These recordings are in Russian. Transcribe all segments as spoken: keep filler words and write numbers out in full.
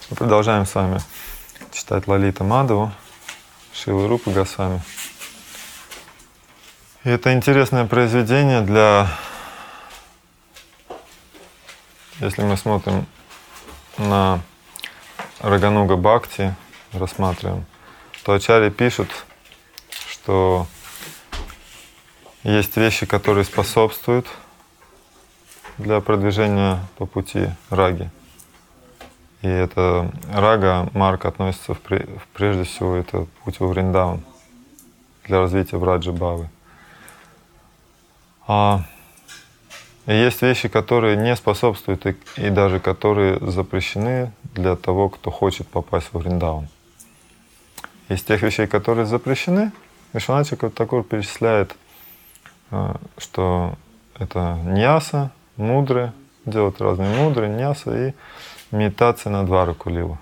Мы продолжаем с вами читать Лалита Мадхаву, Шрилы Рупы Госвами. И это интересное произведение для... Если мы смотрим на Рагануга Бхакти, рассматриваем, то ачарьи пишут, что есть вещи, которые способствуют для продвижения по пути раги. И это рага, марка относится в, прежде всего, это путь во Вриндаван для развития враджа бхавы. А есть вещи, которые не способствуют и, и даже которые запрещены для того, кто хочет попасть во Вриндаван. Из тех вещей, которые запрещены, Вишванат Чакраварти перечисляет, что это ньяса, мудры, делают разные мудры, ньяса и медитация на Двараку лилу.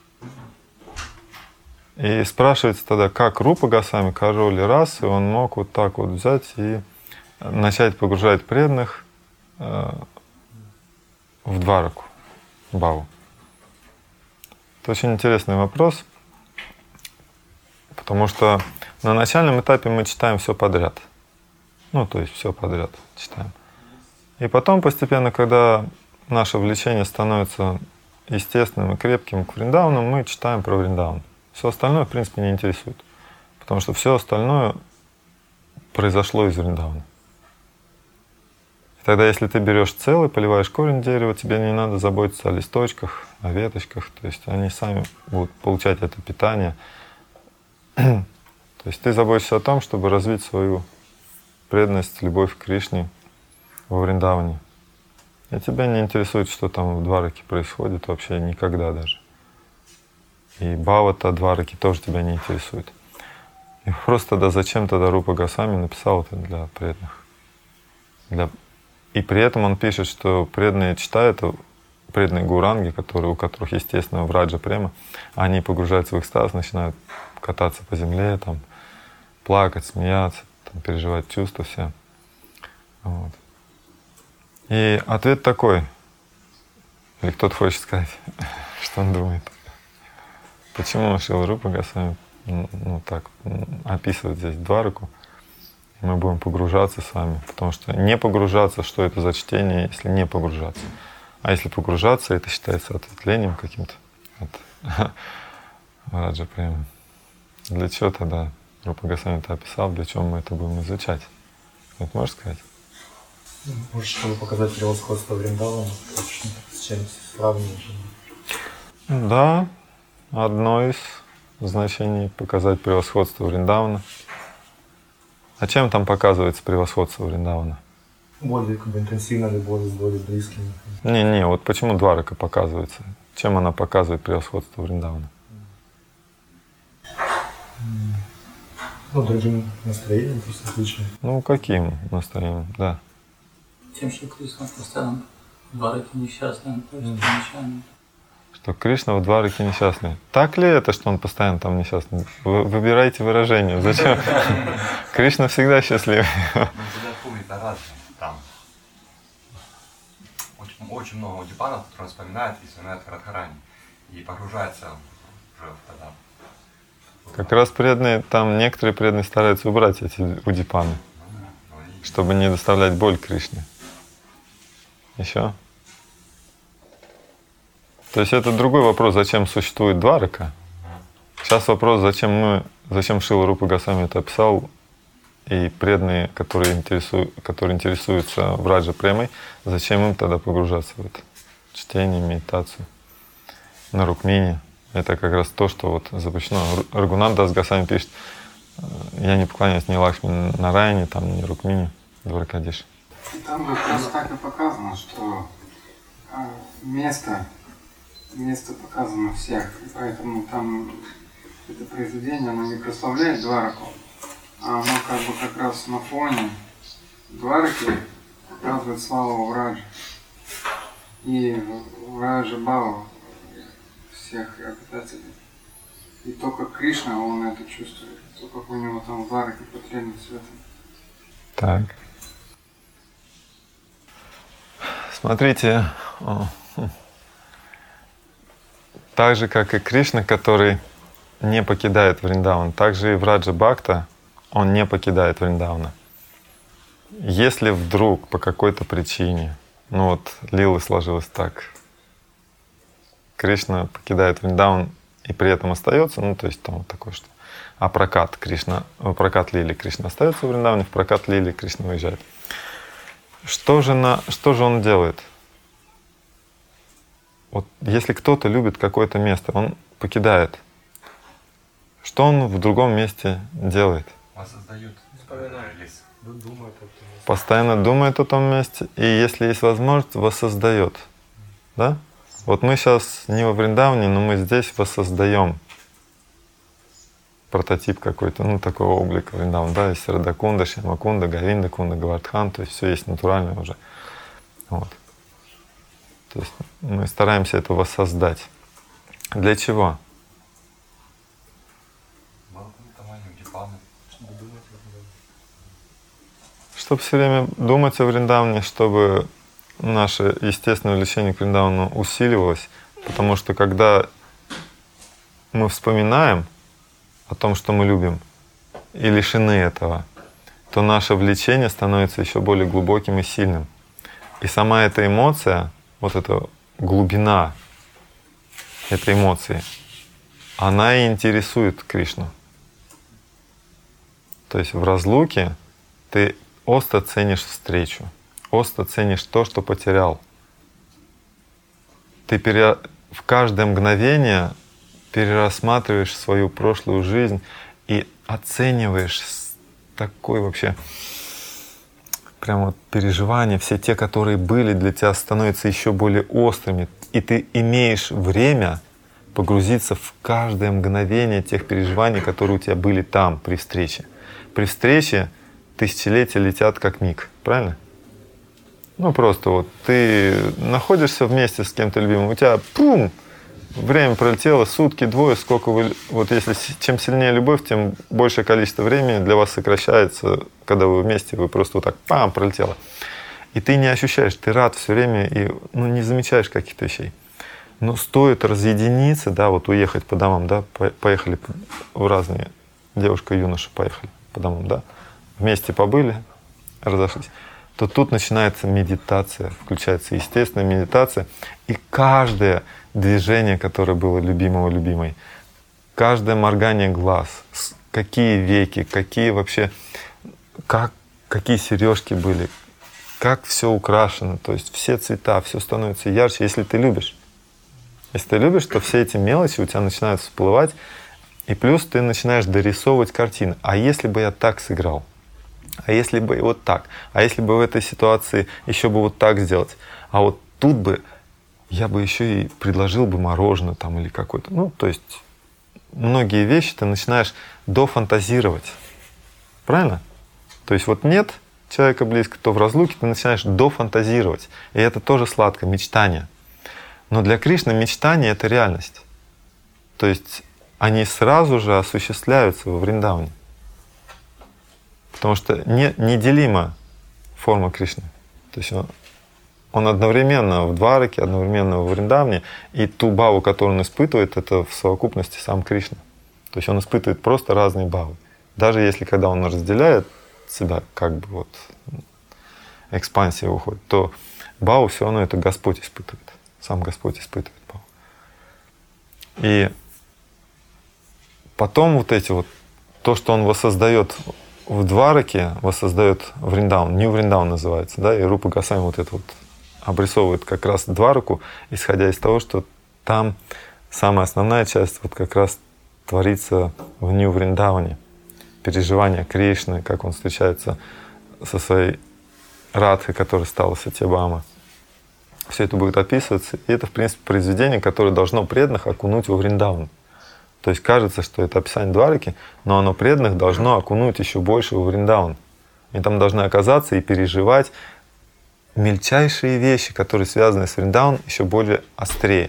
И спрашивается тогда, как Рупа Госвами, король расы, он мог вот так вот взять и начать погружать преданных э, в Двараку, Бхаву. Это очень интересный вопрос, потому что на начальном этапе мы читаем все подряд. Ну, то есть все подряд читаем. И потом постепенно, когда наше влечение становится естественным и крепким к Вриндавану, мы читаем про Вриндаван. Все остальное, в принципе, не интересует. Потому что все остальное произошло из Вриндавана. И тогда, если ты берешь целый, поливаешь корень дерева, тебе не надо заботиться о листочках, о веточках. То есть они сами будут получать это питание. То есть ты заботишься о том, чтобы развить свою преданность, любовь к Кришне во Вриндаване. И тебя не интересует, что там в Двараке происходит вообще никогда даже. И бхава-то Двараки тоже тебя не интересует. И просто тогда зачем тогда Рупа Госвами написал это для преданных? Для... И при этом он пишет, что преданные читают, преданные гуранги, которые, у которых, естественно, враджа према, они погружаются в экстаз, начинают кататься по земле, там, плакать, смеяться, там, переживать чувства все. Вот. И ответ такой, или кто-то хочет сказать, что он думает. Почему Шрила Рупа Госвами ну, так описывает здесь Двараку, и мы будем погружаться с вами, потому что не погружаться, что это за чтение, если не погружаться. А если погружаться, это считается ответвлением каким-то от враджа према. Для чего тогда Рупа Госвами это описал, для чего мы это будем изучать? Вот можешь сказать? Может, чтобы показать превосходство Вриндавана, с чем сравнивать? Да, одно из значений — показать превосходство Вриндавана. А чем там показывается превосходство Вриндавана? Более как бы интенсивная любовь с более близкими. Не-не, вот почему Дварака показывается? Чем она показывает превосходство Вриндавана? Ну, другим настроением, просто отличным. Ну, каким настроением, да. Тем, что Кришна постоянно в Двараке несчастный, он просит несчастный. Что Кришна в Двараке несчастный. Так ли это, что он постоянно там несчастный? Вы выбирайте выражение. Зачем? Кришна всегда счастливый. Ну, всегда помнит о разном. Там очень, очень много удипанов, которые он вспоминает и вспоминает Радхарани. И погружается уже тогда. Как раз преданные, там некоторые преданные стараются убрать эти удипаны, чтобы не доставлять боль Кришне. Еще? То есть это другой вопрос, зачем существует Дварака. Сейчас вопрос, зачем мы, зачем Шрила Рупа Госвами это описал, и преданные, которые, интересуют, которые интересуются враджа премой, зачем им тогда погружаться в это чтение, медитацию на Рукмини. Это как раз то, что вот запрещено. Рагунат Дас Госвами пишет: я не поклоняюсь ни Лакшми Нараяне, там, ни Рукмини Дваракадиш. Там как раз так и показано, что место, место показано всех, и поэтому там это произведение, оно не прославляет Двараку, а оно как бы как раз на фоне Двараки показывает славу Враджа. И Враджа Бхава всех обитателей. И только Кришна, он это чувствует, только у него там в Двараке потребность в этом. Так. Смотрите, Так же, как и Кришна, который не покидает Вриндаван, так же и Враджа Бхакта, он не покидает Вриндавана. Если вдруг по какой-то причине, ну вот лилы сложилось так, Кришна покидает Вриндаван и при этом остается, ну то есть там вот такое что. А прокат Кришна, прокат лили Кришна остается в Вриндаване, в прокат лили Кришна уезжает. Что же, на, что же он делает? Вот если кто-то любит какое-то место, он покидает. Что он в другом месте делает? Воссоздают. Вспоминает. Лес. Думает о том. Постоянно думает о том месте, и если есть возможность, воссоздает. Да? Вот мы сейчас не во Вриндаване, но мы здесь воссоздаем прототип какой-то, ну, такого облика Вриндавана. Да, есть Радакунда, Шьямакунда, Говиндакунда, Гавардхан, то есть все есть натуральное уже. Вот. То есть мы стараемся это воссоздать. Для чего? Чтобы все время думать о Вриндаване, чтобы наше естественное влечение к Вриндавану усиливалось. Потому что когда мы вспоминаем о том, что мы любим, и лишены этого, то наше влечение становится еще более глубоким и сильным. И сама эта эмоция, вот эта глубина этой эмоции, она и интересует Кришну. То есть в разлуке ты остро ценишь встречу, остро ценишь то, что потерял. Ты пере... в каждое мгновение перерассматриваешь свою прошлую жизнь и оцениваешь такой вообще прям вот переживания, все те, которые были для тебя, становятся еще более острыми. И ты имеешь время погрузиться в каждое мгновение тех переживаний, которые у тебя были там при встрече. При встрече тысячелетия летят как миг, правильно? Ну просто вот ты находишься вместе с кем-то любимым, у тебя пум, время пролетело, сутки, двое, сколько вы... Вот если чем сильнее любовь, тем большее количество времени для вас сокращается, когда вы вместе, вы просто вот так пам, пролетело. И ты не ощущаешь, ты рад все время и ну, не замечаешь каких-то вещей. Но стоит разъединиться, да, вот уехать по домам, да, поехали в разные, девушка и юноша поехали по домам, да, вместе побыли, разошлись, то тут начинается медитация, включается естественная медитация, и каждое движение, которое было любимого-любимой, каждое моргание глаз, какие веки, какие вообще, как, какие сережки были, как все украшено, то есть все цвета, все становится ярче, если ты любишь. Если ты любишь, то все эти мелочи у тебя начинают всплывать, и плюс ты начинаешь дорисовывать картины. А если бы я так сыграл? А если бы вот так? А если бы в этой ситуации еще бы вот так сделать? А вот тут бы я бы еще и предложил бы мороженое там или какое-то. Ну, то есть многие вещи ты начинаешь дофантазировать. Правильно? То есть вот нет человека близко, то в разлуке ты начинаешь дофантазировать. И это тоже сладко, мечтание. Но для Кришны мечтание — это реальность. То есть они сразу же осуществляются во Вриндаване. Потому что не, неделима форма Кришны. То есть он, он одновременно в Двараке, одновременно во Вриндаване, и ту бхаву, которую он испытывает, это в совокупности сам Кришна. То есть он испытывает просто разные бхавы. Даже если когда он разделяет себя, как бы вот экспансия уходит, то бхаву все равно это Господь испытывает. Сам Господь испытывает бхаву. И потом вот эти вот, то, что он воссоздает в Двараке, воссоздает Вриндаван, Нью Вриндаван называется, да, и Рупа Госвами вот это вот обрисовывает как раз Двараку, исходя из того, что там самая основная часть вот как раз творится в Нью Вриндаване. Переживание Кришны, как он встречается со своей Радхой, которая стала Сатьябама. Все это будет описываться, и это, в принципе, произведение, которое должно преданных окунуть во Вриндаван. То есть кажется, что это описание Двараки, но оно преданных должно окунуть еще больше во Вриндаван. И там должны оказаться и переживать мельчайшие вещи, которые связаны с Вриндаван, еще более острее.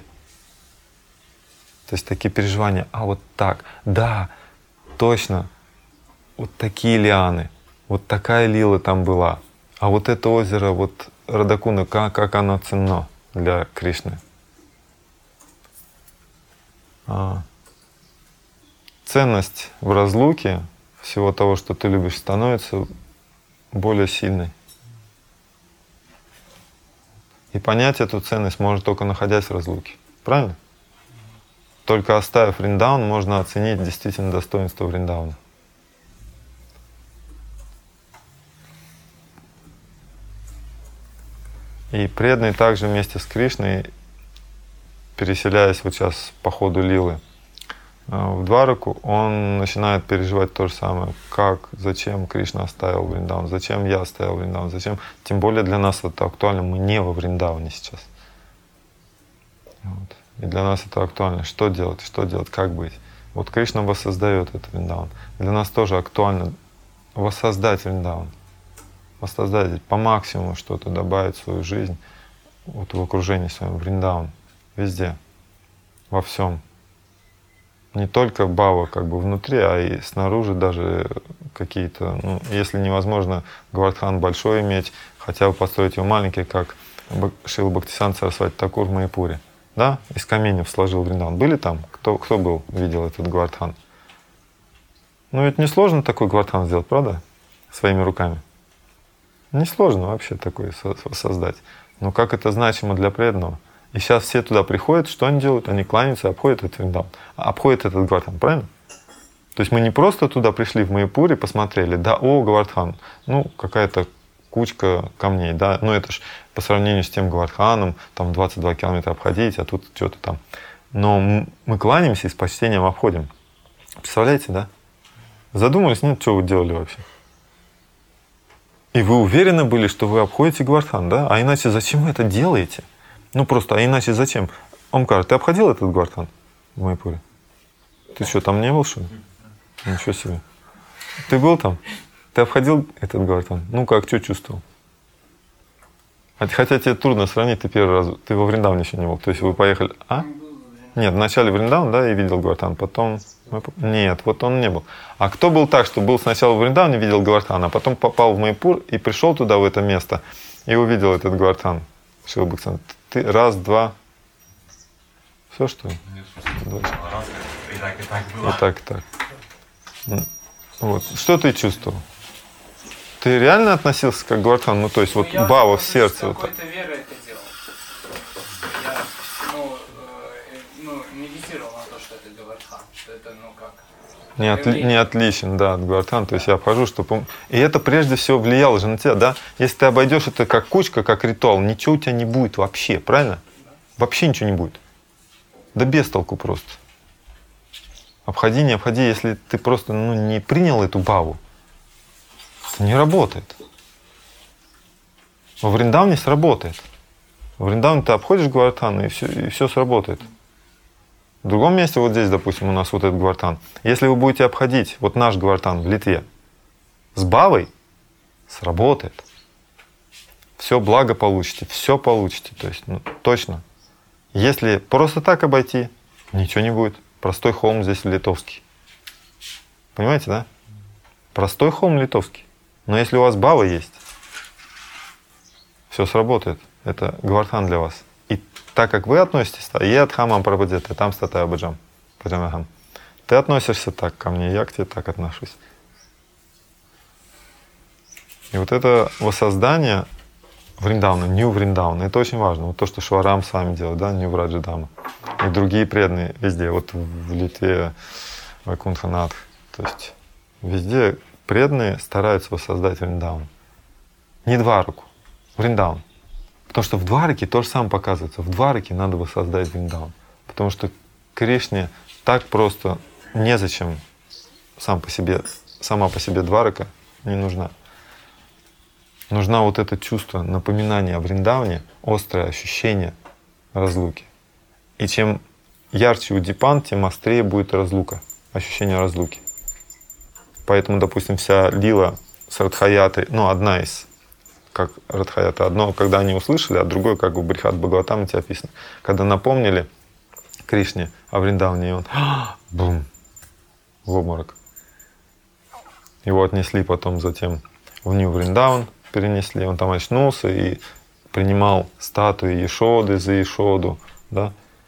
То есть такие переживания, а вот так, да, точно, вот такие лианы, вот такая лила там была, а вот это озеро, вот Радакунда, как, как оно ценно для Кришны. а, ценность в разлуке всего того, что ты любишь, становится более сильной. И понять эту ценность можно только находясь в разлуке. Правильно? Только оставив Вриндаун, можно оценить действительно достоинство Вриндауна. И преданный также вместе с Кришной, переселяясь вот сейчас по ходу лилы в Двараку, он начинает переживать то же самое. Как, зачем Кришна оставил Вриндаун, зачем я оставил Вриндаун, зачем. Тем более для нас это актуально, мы не во Вриндауне сейчас. Вот. И для нас это актуально. Что делать, что делать, как быть. Вот Кришна воссоздает этот Вриндаун. Для нас тоже актуально воссоздать Вриндаун. Воссоздать, по максимуму что-то добавить в свою жизнь, вот в окружении своем, Вриндаун, везде, во всем. Не только бхава как бы внутри, а и снаружи даже какие-то, ну, если невозможно Гавардхан большой иметь, хотя бы построить его маленький, как Шрила Бхактисиданта Сарасвати Такур в Майяпуре. Да, из каменьев сложил Вриндаун. Были там? Кто, кто был, видел этот Гавардхан? Ну ведь несложно такой Гавардхан сделать, правда? Своими руками. Несложно вообще такое создать. Но как это значимо для преданного? И сейчас все туда приходят, что они делают? Они кланяются, обходят этот Вриндаун, обходят этот Гавардхан, правильно? То есть мы не просто туда пришли в Майяпуре, посмотрели, да, о, Гавардхан, ну, какая-то кучка камней, да, ну это ж по сравнению с тем Гавардханом, там двадцать два километра обходить, а тут что-то там. Но мы кланяемся и с почтением обходим. Представляете, да? Задумались, нет, что вы делали вообще? И вы уверены были, что вы обходите Гавардхан, да? А иначе зачем вы это делаете? Ну просто, а иначе зачем? Омкар, ты обходил этот Гавардхан в Майяпуре? Ты что, там не был, что ли? Ничего себе. Ты был там? Ты обходил этот Гавардхан? Ну как, что чувствовал? Хотя тебе трудно сравнить, ты первый раз, ты во Вриндауне еще не был. То есть вы поехали, а? Нет, вначале Вриндаун, да, и видел Гавардхан, потом... Нет, вот он не был. А кто был так, что был сначала в Вриндауне, видел Гавардхан, а потом попал в Майяпур и пришел туда, в это место, и увидел этот Гавардхан? Шрила Бхактисиданта. Ты раз, два... Все, что ли? Раз, и так, и так было. И так, и так. Вот. Что ты чувствовал? Ты реально относился как Гавардхан? Ну, то есть, вот я бхава в с сердце. Вот какой-то верой это делал. Я, ну, э, ну, медитировал на то, что это Гавардхан. Что это, ну, как... Не, отли, не отличен, да, от Гавардхана. То есть я обхожу, чтобы... И это прежде всего влияло же на тебя, да? Если ты обойдешь это как кучка, как ритуал, ничего у тебя не будет вообще, правильно? Вообще ничего не будет. Да без толку просто. Обходи, не обходи, если ты просто ну, не принял эту бхаву, не работает. Во Вриндауне сработает. Во Вриндауне ты обходишь Гавардхан, и все, и все сработает. В другом месте, вот здесь, допустим, у нас вот этот Гавардхан. Если вы будете обходить вот наш Гавардхан в Литве с бхавой, сработает. Все благо получите, все получите. То есть, ну, точно. Если просто так обойти, ничего не будет. Простой холм здесь литовский. Понимаете, да? Простой холм литовский. Но если у вас бхава есть, все сработает. Это Гавардхан для вас. И так как вы относитесь, и от хамам прабхадета, там статая баджам, ты относишься так ко мне, я к тебе так отношусь. И вот это воссоздание Вриндауна, Нью Вриндауна, это очень важно. Вот то, что Шварам с вами делает, да, Нью Враджадама. И другие преданные везде, вот в Литве, в Вайкунтханатх. То есть везде преданные стараются воссоздать Вриндаун. Не Двараку, Вриндаун. Потому что в Двараке то же самое показывается. В Двараке надо воссоздать Вриндаун. Потому что Кришне так просто незачем сам по себе, сама по себе Дварака не нужна. Нужна вот это чувство, напоминание о Вриндауне, острое ощущение разлуки. И чем ярче удипан, тем острее будет разлука, ощущение разлуки. Поэтому, допустим, вся лила с Радхаятой, ну, одна из, как Радхаята, одно, когда они услышали, а другое, как в Брихат Бхагаватамрите описано, когда напомнили Кришне о Вриндауне, и он бум, в обморок. Его отнесли потом затем в Нью Вриндаун, перенесли, он там очнулся и принимал статуи Ешоды за Ешоду, да,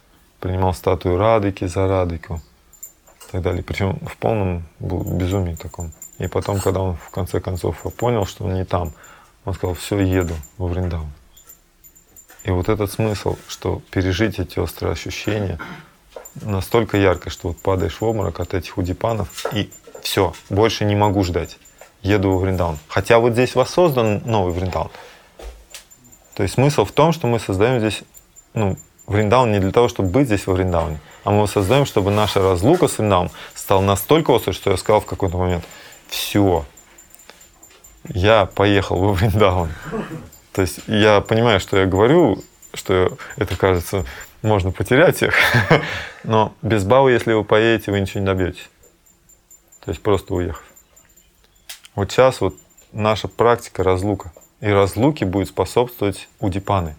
принимал статую Радыки за Радыку и так далее. Причем в полном был безумии таком. И потом, когда он в конце концов понял, что он не там, он сказал: все, еду во Вриндаван. И вот этот смысл, что пережить эти острые ощущения настолько ярко, что вот падаешь в обморок от этих удипанов, и все, больше не могу ждать. Еду во Вриндаван. Хотя вот здесь воссоздан новый Вриндаван. То есть смысл в том, что мы создаем здесь, ну, Вриндаван не для того, чтобы быть здесь во Вриндаване, а мы его создаем, чтобы наша разлука с Вриндаваном стала настолько острой, что я сказал в какой-то момент: все, я поехал во Вриндаван. То есть я понимаю, что я говорю, что это, кажется, можно потерять их, но без бавы, если вы поедете, вы ничего не добьетесь. То есть просто уехав. Вот сейчас вот наша практика разлука. И разлуке будет способствовать удипаны.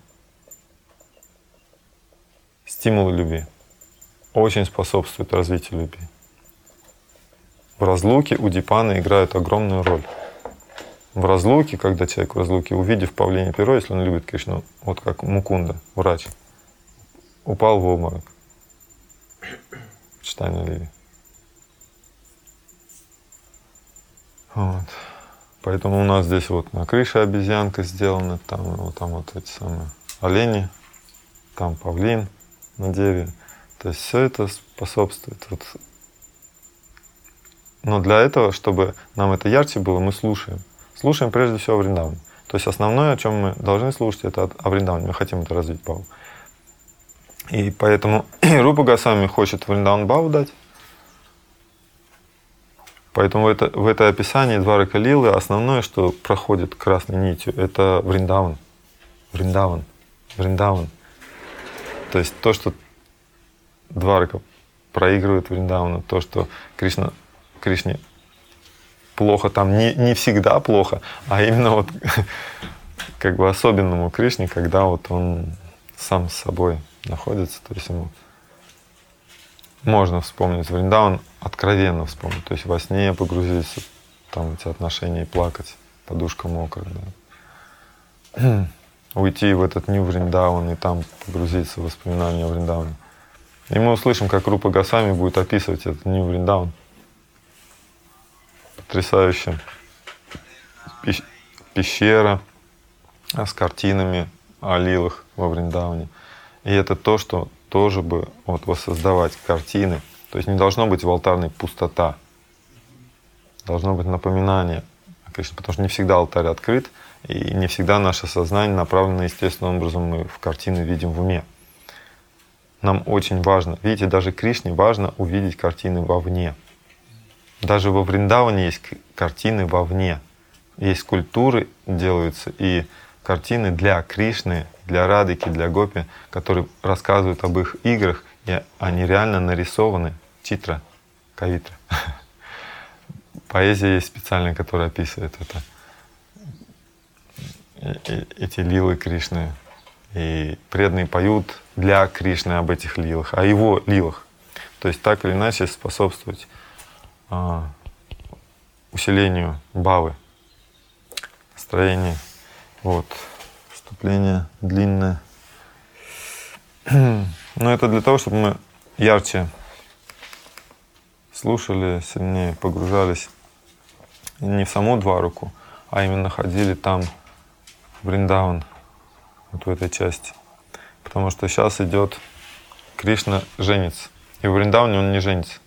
Стимулы любви. Очень способствует развитию любви. В разлуке удипаны играют огромную роль. В разлуке, когда человек в разлуке, увидев павлинье перо, если он любит Кришну, вот как Мукунда, врач, упал в обморок. Читание лили. Вот. Поэтому у нас здесь вот на крыше обезьянка сделана, там, вот, там вот эти самые олени, там павлин на дереве. То есть все это способствует. Вот. Но для этого, чтобы нам это ярче было, мы слушаем. Слушаем прежде всего о Вриндаване. То есть основное, о чем мы должны слушать, это о Вриндаване. Мы хотим это развить бхаву. И поэтому Рупа Госвами хочет Вриндаван бхаву дать. Поэтому в, это, в это описании Дварака Лилы основное, что проходит красной нитью, это Вриндаван. Вриндаван. Вриндаван. То есть то, что Дварака проигрывает Вриндавану, то, что Кришна, Кришне плохо там, не, не всегда плохо, а именно вот как бы особенному Кришне, когда вот он сам с собой находится, то есть ему можно вспомнить Вриндаван, откровенно вспомнить, то есть во сне погрузиться там в эти отношения и плакать, подушка мокрая, да. Уйти в этот Нью Вриндаван и там погрузиться в воспоминания о Вриндаване. И мы услышим, как Рупа Госвами будет описывать этот Нью Вриндаван. Потрясающая пещера с картинами о лилах во Вриндаване. И это то, что тоже бы вот воссоздавать картины. То есть не должно быть в алтарной пустота. Должно быть напоминание о Кришне, потому что не всегда алтарь открыт, и не всегда наше сознание направлено естественным образом, мы в картины видим в уме. Нам очень важно, видите, даже Кришне важно увидеть картины вовне. Даже во Вриндаване есть картины вовне. Есть скульптуры делаются и картины для Кришны, для Радыки, для Гопи, которые рассказывают об их играх, и они реально нарисованы. Читра, кавитра. Поэзия есть специальная, которая описывает это. И, и, эти лилы Кришны. И преданные поют для Кришны об этих лилах, о его лилах. То есть так или иначе способствовать а, усилению бхавы, строение. Вот. Вступление длинное. Но это для того, чтобы мы ярче слушали, сильнее погружались не в саму Двараку, а именно ходили там, в Вриндаван, вот в этой части. Потому что сейчас идет Кришна женится. И в Вриндаване он не женится.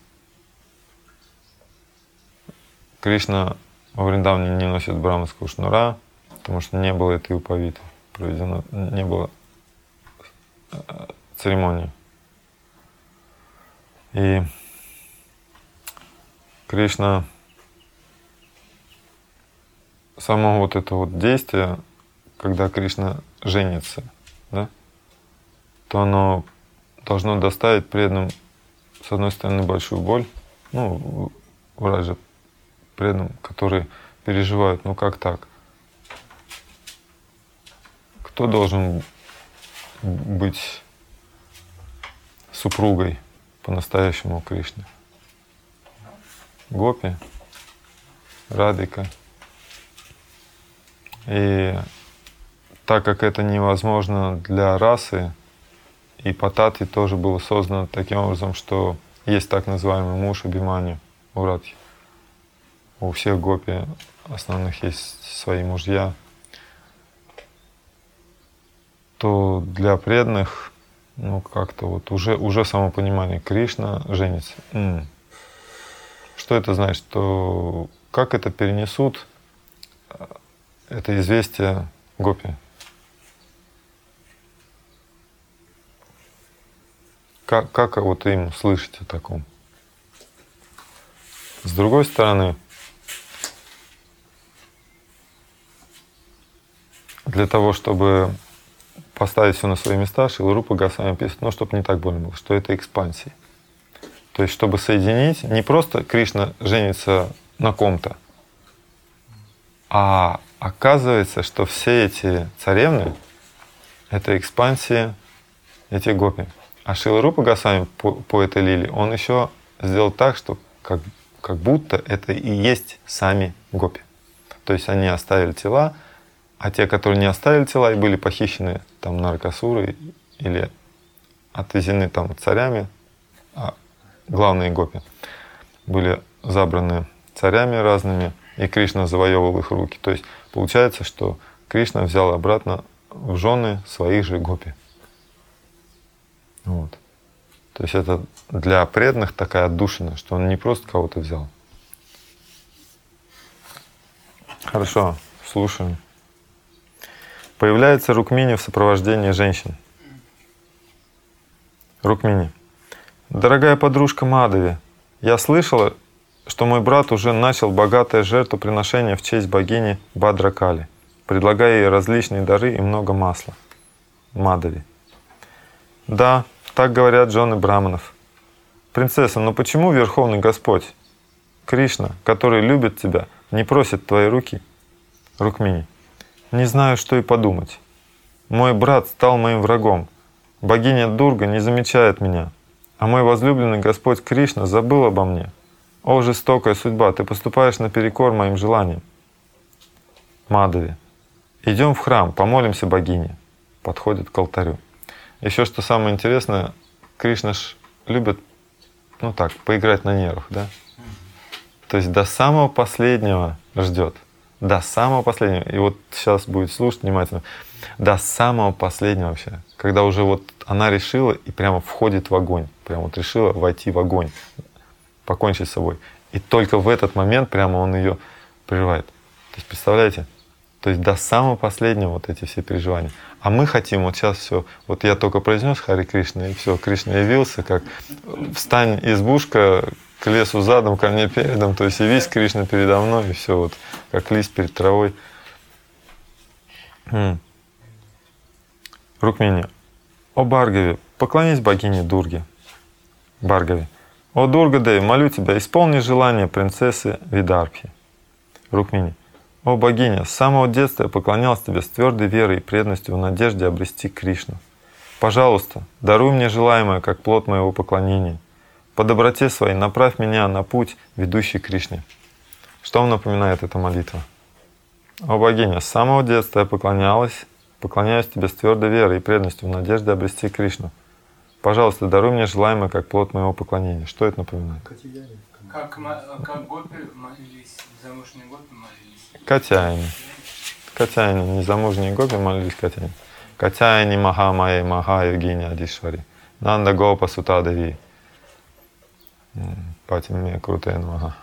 Кришна во Вриндаване не носит браманского шнура, потому что не было этой упавиты проведено, не было церемонии. И Кришна, само вот это вот действие, когда Кришна женится, да, то оно должно доставить преданным, с одной стороны, большую боль, ну, враджа преданным, которые переживают, ну как так? Кто должен быть супругой по-настоящему Кришны? Гопи, Радыка. И так как это невозможно для расы и по татве тоже было создано таким образом, что есть так называемый муж Абхиманью у Радхи. У всех гопи основных есть свои мужья. То для преданных, ну как-то вот уже, уже само понимание, Кришна женится. М-м. Что это значит? Что как это перенесут, это известие гопи? Как, как вот им слышать о таком? С другой стороны, для того, чтобы поставить все на свои места, Шрила Рупа Госвами пишет, ну, чтобы не так больно было, что это экспансия. То есть, чтобы соединить, не просто Кришна женится на ком-то, а оказывается, что все эти царевны — это экспансия этих гопи. А Шрила Рупа Госвами по, по этой лиле, он еще сделал так, что как, как будто это и есть сами гопи. То есть они оставили тела, а те, которые не оставили тела и были похищены там Наракасурой или отвезены там царями, а главные гопи были забраны царями разными, и Кришна завоевывал их руки. То есть получается, что Кришна взял обратно в жены своих же гопи. Вот. То есть это для преданных такая отдушина, что он не просто кого-то взял. Хорошо, слушаем. Появляется Рукмини в сопровождении женщин. Рукмини. Дорогая подружка Мадхави, я слышала, что мой брат уже начал богатое жертвоприношение в честь богини Бадракали, предлагая ей различные дары и много масла. Мадхави. Да, так говорят жены браманов. Принцесса, но почему Верховный Господь, Кришна, который любит тебя, не просит твоей руки? Рукмини. Не знаю, что и подумать. Мой брат стал моим врагом. Богиня Дурга не замечает меня, а мой возлюбленный Господь Кришна забыл обо мне. О, жестокая судьба, ты поступаешь наперекор моим желаниям. Мадхави. Идем в храм, помолимся богине. Подходит к алтарю. Еще что самое интересное, Кришна ж любит, ну так, поиграть на нервах, да? То есть до самого последнего ждет. До самого последнего. И вот сейчас будет слушать внимательно. До самого последнего вообще. Когда уже вот она решила и прямо входит в огонь. Прямо вот решила войти в огонь. Покончить с собой. И только в этот момент прямо он ее прерывает. То есть представляете? То есть до самого последнего вот эти все переживания. А мы хотим вот сейчас все. Вот я только произнес Хари Кришна, и все, Кришна явился, как встань, избушка, к лесу задом, ко мне передом, то есть явись Кришна передо мной, и все вот, как лист перед травой. М. Рукмини. О Баргави, поклонись богине Дурге. Баргави. О Дурга-Деви, молю тебя, исполни желание принцессы Видарбхи. Рукмини. О богиня, с самого детства я поклонялся тебе с твердой верой и преданностью в надежде обрести Кришну. Пожалуйста, даруй мне желаемое, как плод моего поклонения. По доброте своей направь меня на путь, ведущий к Кришне. Что вам напоминает эта молитва? О богиня, с самого детства я поклонялась, поклоняюсь тебе с твердой верой и преданностью в надежде обрести Кришну. Пожалуйста, даруй мне желаемое, как плод моего поклонения. Что это напоминает? Как, как гопи молились, замужние гопи молились. Катяйни. Катяйни, незамужние гопи молились Катяйни. Катяйни Махамае Маха Йогини Адишвари. Нанда Гопа Сутадави. Патиме Крутая Намаха.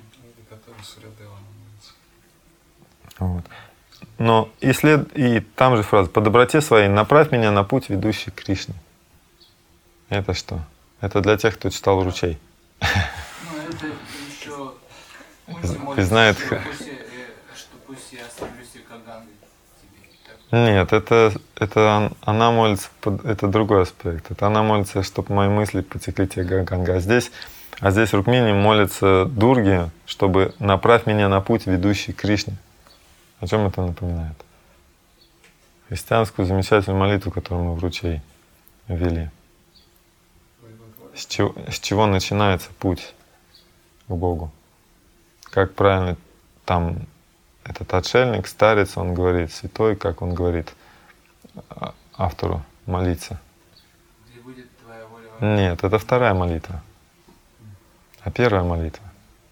Вот. Но и, след... и там же фраза «По доброте своей направь меня на путь, ведущий к Кришне». Это что? Это для тех, кто читал ручей. Ну, это еще И знает... что пусть я остановлюсь как Ганга. Нет, это, это она молится, это другой аспект. Это она молится, чтобы мои мысли потекли те Ганга. А здесь, а здесь Рукмини молится Дурге, чтобы направь меня на путь, ведущий к Кришне. О чем это напоминает? Христианскую замечательную молитву, которую мы в ручей вели. С чего, с чего начинается путь к Богу? Как правильно там этот отшельник, старец, он говорит, святой, как он говорит автору молиться. Нет, это вторая молитва. А первая молитва?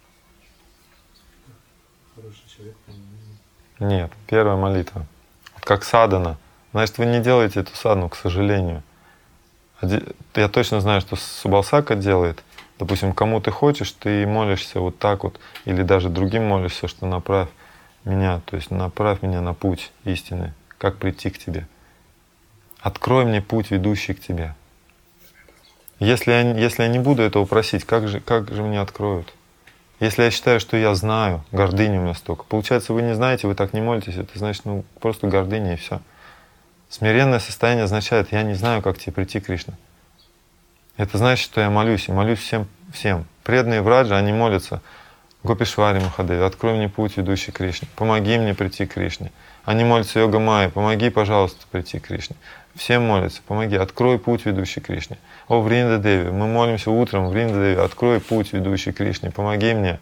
Хороший человек, Нет, первая молитва. Как садана. Значит, вы не делаете эту садну, к сожалению. Я точно знаю, что Субалсака делает. Допустим, кому ты хочешь, ты молишься вот так вот, или даже другим молишься, что направь меня, то есть направь меня на путь истины, как прийти к тебе. Открой мне путь, ведущий к тебе. Если я, если я не буду этого просить, как же, как же мне откроют? Если я считаю, что я знаю, гордыня у меня столько. Получается, вы не знаете, вы так не молитесь, это значит, ну, просто гордыня и все. Смиренное состояние означает, я не знаю, как тебе прийти, Кришна. Это значит, что я молюсь, и молюсь всем, всем. Преданные Враджа, они молятся. Гопишвари Махадеви, открой мне путь, ведущий к Кришне. Помоги мне прийти к Кришне. Они молятся Йога Майя, помоги, пожалуйста, прийти к Кришне. Всем молятся, помоги, открой путь, ведущий к Кришне. О, Вринда Деви, мы молимся утром, Вринда Деви, открой путь, ведущий к Кришне, помоги мне.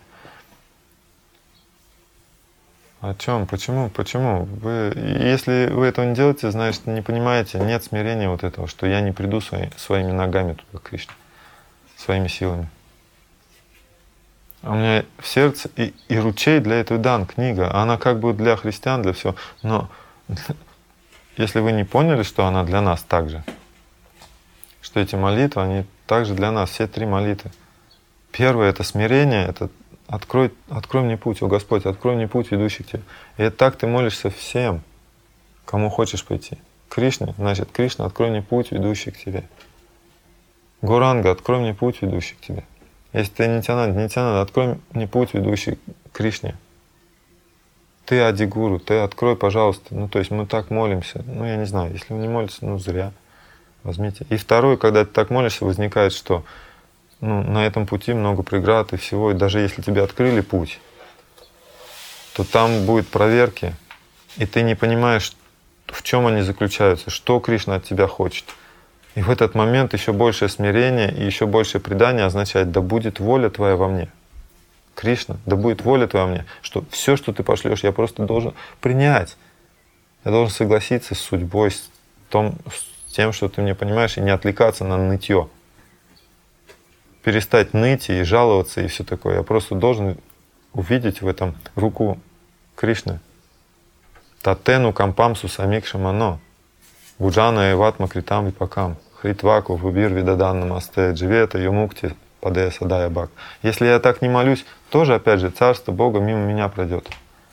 О чем? Почему? Почему? Вы, если вы этого не делаете, значит, не понимаете, нет смирения вот этого, что я не приду свои, своими ногами туда к Кришне, своими силами. А у меня в сердце и, и ручей для этого дан, книга. Она как бы для христиан, для всего. Но если вы не поняли, что она для нас также, что эти молитвы, они также для нас, все три молитвы. Первое — это смирение, это открой, открой мне путь, о Господь, открой мне путь, ведущий к тебе. И это так ты молишься всем, кому хочешь пойти. Кришне, значит, Кришна, открой мне путь, ведущий к тебе. Гуранга, открой мне путь, ведущий к тебе. Если ты Нитянанда, Нитянанда, открой мне путь, ведущий к Кришне. Ты Адигуру, ты открой, пожалуйста. Ну, то есть мы так молимся. Ну, я не знаю, если вы не молитесь, ну, зря. Возьмите. И второе, когда ты так молишься, возникает, что ну, на этом пути много преград и всего. И даже если тебе открыли путь, то там будут проверки, и ты не понимаешь, в чем они заключаются, что Кришна от тебя хочет. И в этот момент еще большее смирение и еще большее предание означает: да будет воля твоя во мне. Кришна, да будет воля твоя во мне, что все, что ты пошлешь, я просто должен принять. Я должен согласиться с судьбой, с, том, с тем, что ты мне понимаешь, и не отвлекаться на нытье. Перестать ныть и жаловаться и все такое. Я просто должен увидеть в этом руку Кришны. Татену кампам сусамик шамано. Буджана эватма критам випакам. Хритваку вубир видаданна масте дживета юмукти падея садая бак. Если я так не молюсь, тоже, опять же, царство Бога мимо меня пройдет.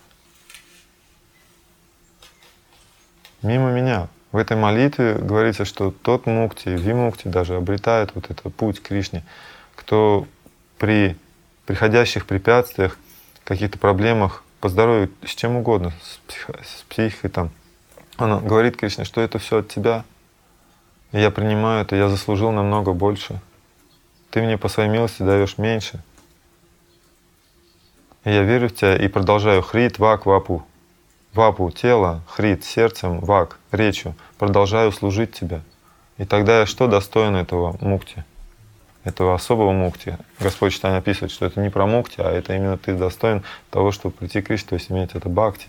Мимо меня. В этой молитве говорится, что тот мукти, вимукти даже обретает вот этот путь к Кришне, кто при приходящих препятствиях, каких-то проблемах по здоровью, с чем угодно, с, психо, с психикой там, она говорит Кришне, что это все от тебя, и я принимаю это, я заслужил намного больше. Ты мне по своей милости даешь меньше. И я верю в тебя и продолжаю хрит, вак, вапу. Вапу — тело, хрит — сердцем, вак — речью. Продолжаю служить тебе. И тогда я что достоин этого мукти? Этого особого мукти. Господь Чайтанья описывает, что это не про мукти, а это именно ты достоин того, чтобы прийти к Кришне, то есть иметь это бхакти.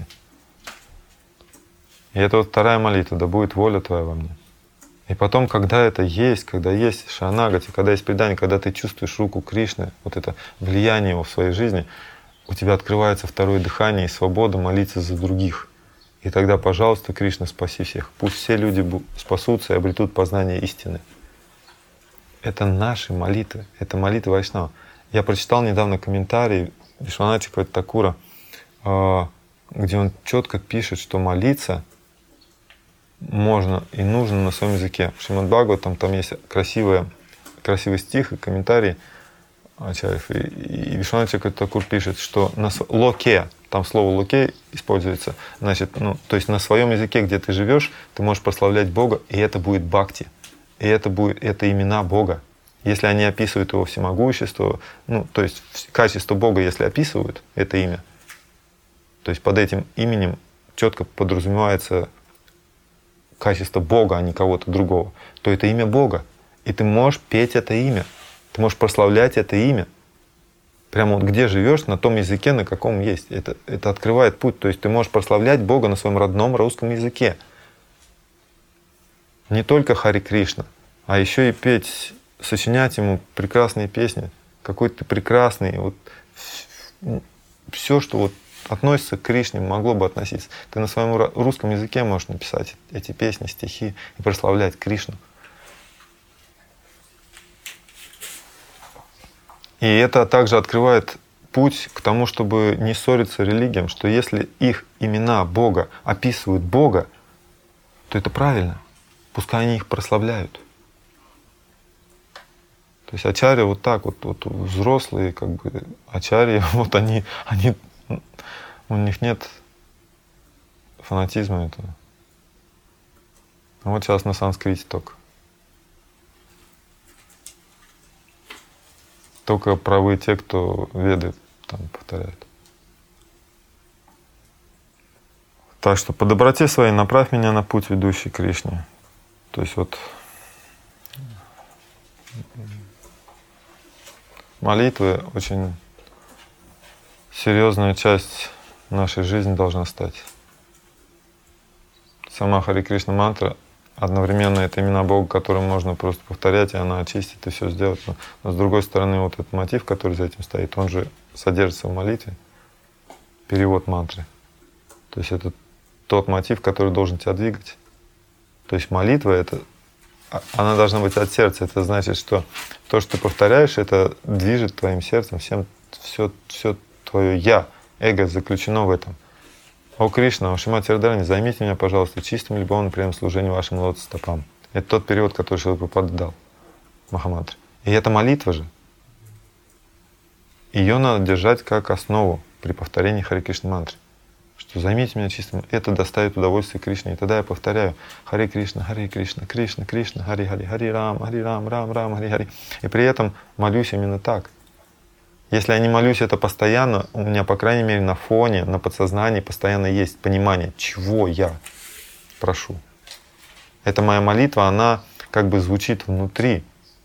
И это вот вторая молитва: да будет воля твоя во мне. И потом, когда это есть, когда есть шанагати, когда есть предание, когда ты чувствуешь руку Кришны, вот это влияние его в своей жизни, у тебя открывается второе дыхание и свобода молиться за других. И тогда, пожалуйста, Кришна, спаси всех. Пусть все люди спасутся и обретут познание истины. Это наши молитвы, это молитвы Вайшнава. Я прочитал недавно комментарий Вишванатика Такура, где он четко пишет, что молиться можно и нужно на своем языке. В Шримад Бхагаватам там есть красивый, красивый стих и комментарий Ачарьев. И, и Вишванатика Такур пишет, что на локе, там слово локе используется, значит, ну, то есть на своем языке, где ты живешь, ты можешь прославлять Бога, и это будет бхакти. И это будет, это имена Бога. Если они описывают его всемогущество, ну, то есть качество Бога, если описывают это имя, то есть под этим именем четко подразумевается качество Бога, а не кого-то другого, то это имя Бога. И ты можешь петь это имя, ты можешь прославлять это имя. Прямо вот где живешь, на том языке, на каком есть. Это, это открывает путь. То есть ты можешь прославлять Бога на своем родном русском языке. Не только Хари Кришна, а еще и петь сочинять ему прекрасные песни. Какой ты прекрасный. Вот все, что вот относится к Кришне, могло бы относиться. Ты на своем русском языке можешь написать эти песни, стихи и прославлять Кришну. И это также открывает путь к тому, чтобы не ссориться религиям, что если их имена Бога описывают Бога, то это правильно. Пускай они их прославляют. То есть ачарьи вот так вот, вот взрослые, как бы ачарьи, вот они, они, у них нет фанатизма этого. А вот сейчас на санскрите только. Только правы те, кто веды там повторяют. Так что по доброте своей направь меня на путь, ведущий к Кришне. То есть вот молитвы очень серьезная часть нашей жизни должна стать. Сама Хари Кришна мантра одновременно это имена Бога, которые можно просто повторять, и она очистит и все сделает. Но, но с другой стороны, вот этот мотив, который за этим стоит, он же содержится в молитве. Перевод мантры. То есть это тот мотив, который должен тебя двигать. То есть молитва, это, она должна быть от сердца. Это значит, что то, что ты повторяешь, это движет твоим сердцем, всем, все, все твое «я», эго заключено в этом. О Кришна, о Шримати Радхарани, займите меня, пожалуйста, чистым любовным преданным служением вашим лотос-стопам. Это тот перевод, который Шрила Прабхупада дал Махамантре. И это молитва же. Ее надо держать как основу при повторении Хари Кришна мантры. Что займите меня чистым, это доставит удовольствие Кришне. И тогда я повторяю Хари Кришна, Хари Кришна, Кришна, Кришна, Хари Хари, Хари Рам, Хари Рам, Рам, Рам, Хари Хари. И при этом молюсь именно так. Если я не молюсь это постоянно, у меня, по крайней мере, на фоне, на подсознании постоянно есть понимание, чего я прошу. Эта моя молитва, она как бы звучит внутри,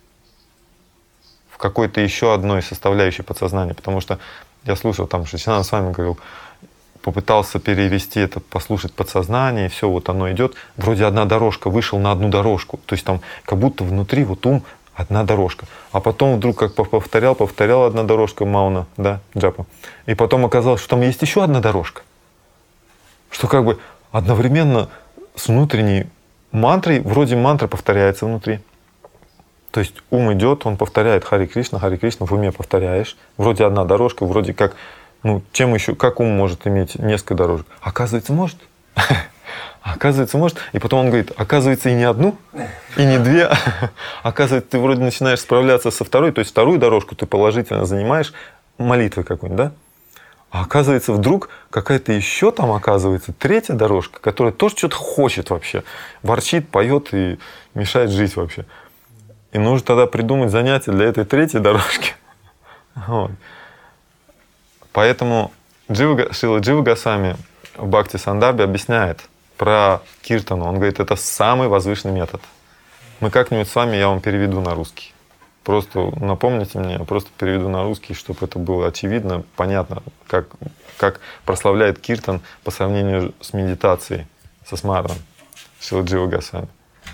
в какой-то еще одной составляющей подсознания. Потому что я слушал, там Шичинанда с вами говорил, попытался перевести это, послушать подсознание, и все, вот оно идет. Вроде одна дорожка, вышел на одну дорожку. То есть там как будто внутри вот ум одна дорожка. А потом вдруг как повторял, повторял одна дорожка мауна, да, джапа. И потом оказалось, что там есть еще одна дорожка. Что как бы одновременно с внутренней мантрой, вроде мантра повторяется внутри. То есть ум идет, он повторяет Хари Кришна, Хари Кришна, в уме повторяешь. Вроде одна дорожка, вроде как, ну, чем еще, как ум может иметь несколько дорожек? Оказывается, может. Оказывается, может. И потом он говорит, оказывается, и не одну, и не две. Оказывается, ты вроде начинаешь справляться со второй, то есть вторую дорожку ты положительно занимаешь молитвой какой-нибудь, да? А оказывается, вдруг какая-то еще там оказывается третья дорожка, которая тоже что-то хочет вообще. Ворчит, поет и мешает жить вообще. И нужно тогда придумать занятие для этой третьей дорожки. Вот. Поэтому Джива, Шрила Джива Госвами в Бхакти Сандarbhe объясняет про киртану. Он говорит, это самый возвышенный метод. Мы как-нибудь с вами, я вам переведу на русский. Просто напомните мне, я просто переведу на русский, чтобы это было очевидно, понятно, как, как прославляет киртан по сравнению с медитацией, со смарном Шрила Джива Госвами.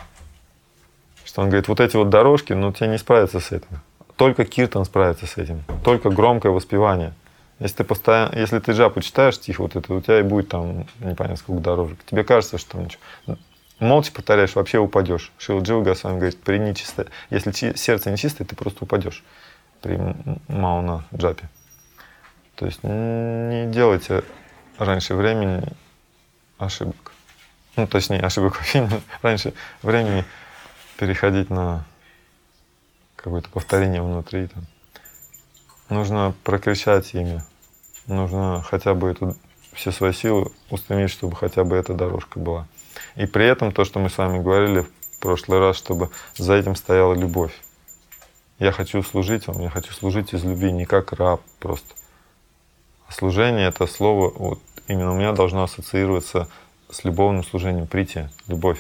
Что он говорит, вот эти вот дорожки, ну тебе не справиться с этим. Только киртан справится с этим. Только громкое воспевание. Если ты, постоянно, если ты джапу читаешь тихо, вот это, у тебя и будет там непонятно сколько дорожек. Тебе кажется, что там ничего. Молча повторяешь, вообще упадешь. Шрила Джива Госвами говорит, при нечисто... если сердце нечистое, ты просто упадешь при мауна джапе. То есть не делайте раньше времени ошибок. Ну, точнее, ошибок вообще раньше времени переходить на какое-то повторение внутри. Там. Нужно прокричать имя. Нужно хотя бы эту, все свои силы устремить, чтобы хотя бы эта дорожка была. И при этом то, что мы с вами говорили в прошлый раз, чтобы за этим стояла любовь. Я хочу служить вам, я хочу служить из любви, не как раб просто. А служение — это слово, вот именно у меня должно ассоциироваться с любовным служением, прития, любовь.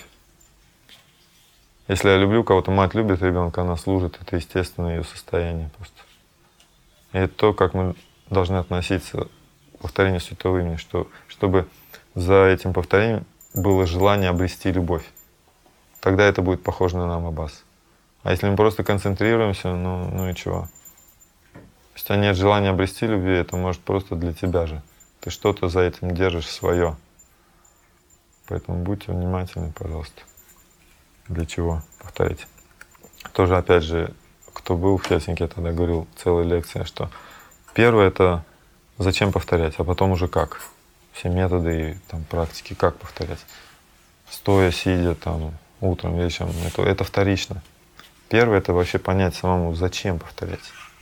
Если я люблю кого-то, мать любит ребенка, она служит, это естественное ее состояние просто. И это то, как мы должны относиться к повторению святого имени, что, чтобы за этим повторением было желание обрести любовь. Тогда это будет похоже на намабас. А если мы просто концентрируемся, ну, ну и чего? Если у тебя нет желания обрести любви, это может просто для тебя же. Ты что-то за этим держишь свое. Поэтому будьте внимательны, пожалуйста. Для чего? Повторите. Тоже, опять же, кто был в Хельсинки, я тогда говорил целая лекция, что первое — это зачем повторять, а потом уже как. Все методы и там, практики, как повторять. Стоя, сидя, там, утром, вечером, это, это вторично. Первое — это вообще понять самому, зачем повторять.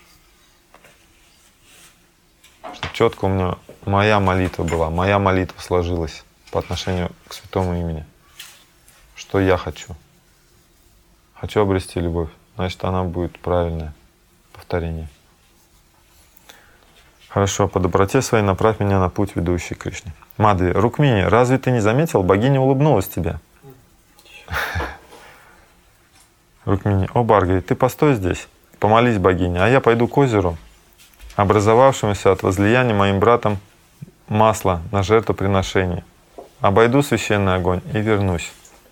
Чтобы четко у меня моя молитва была, моя молитва сложилась по отношению к святому имени. Что я хочу? Хочу обрести любовь, значит, она будет правильное повторение. Хорошо, по доброте своей направь меня на путь, ведущий к Кришне. Мадхви, Рукмини, разве ты не заметил? Богиня улыбнулась тебе. Рукмини, о, Баргави, ты постой здесь, помолись богине, а я пойду к озеру, образовавшемуся от возлияния моим братом масла на жертвоприношение. Обойду священный огонь и вернусь.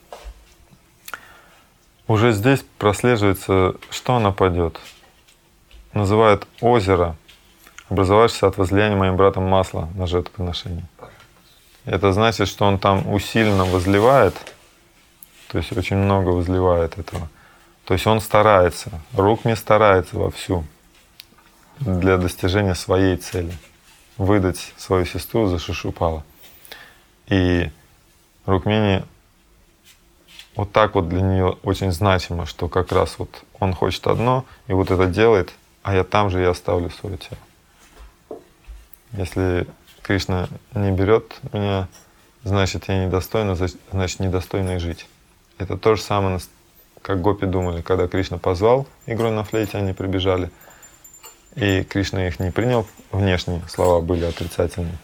Уже здесь прослеживается, что она пойдет. Называют озеро, образовавшееся от возлияния моим братом масла на жертвоприношение. Это значит, что он там усиленно возливает, то есть очень много возливает этого. То есть он старается, Рукми старается вовсю для достижения своей цели, выдать свою сестру за Шишупала. И Рукмини вот так вот для нее очень значимо, что как раз вот он хочет одно, и вот это делает, а я там же и оставлю свое тело. Если Кришна не берет меня, значит, я недостойна, значит, недостойна и жить. Это то же самое, как гопи думали, когда Кришна позвал игрой на флейте, они прибежали, и Кришна их не принял, внешние слова были отрицательные.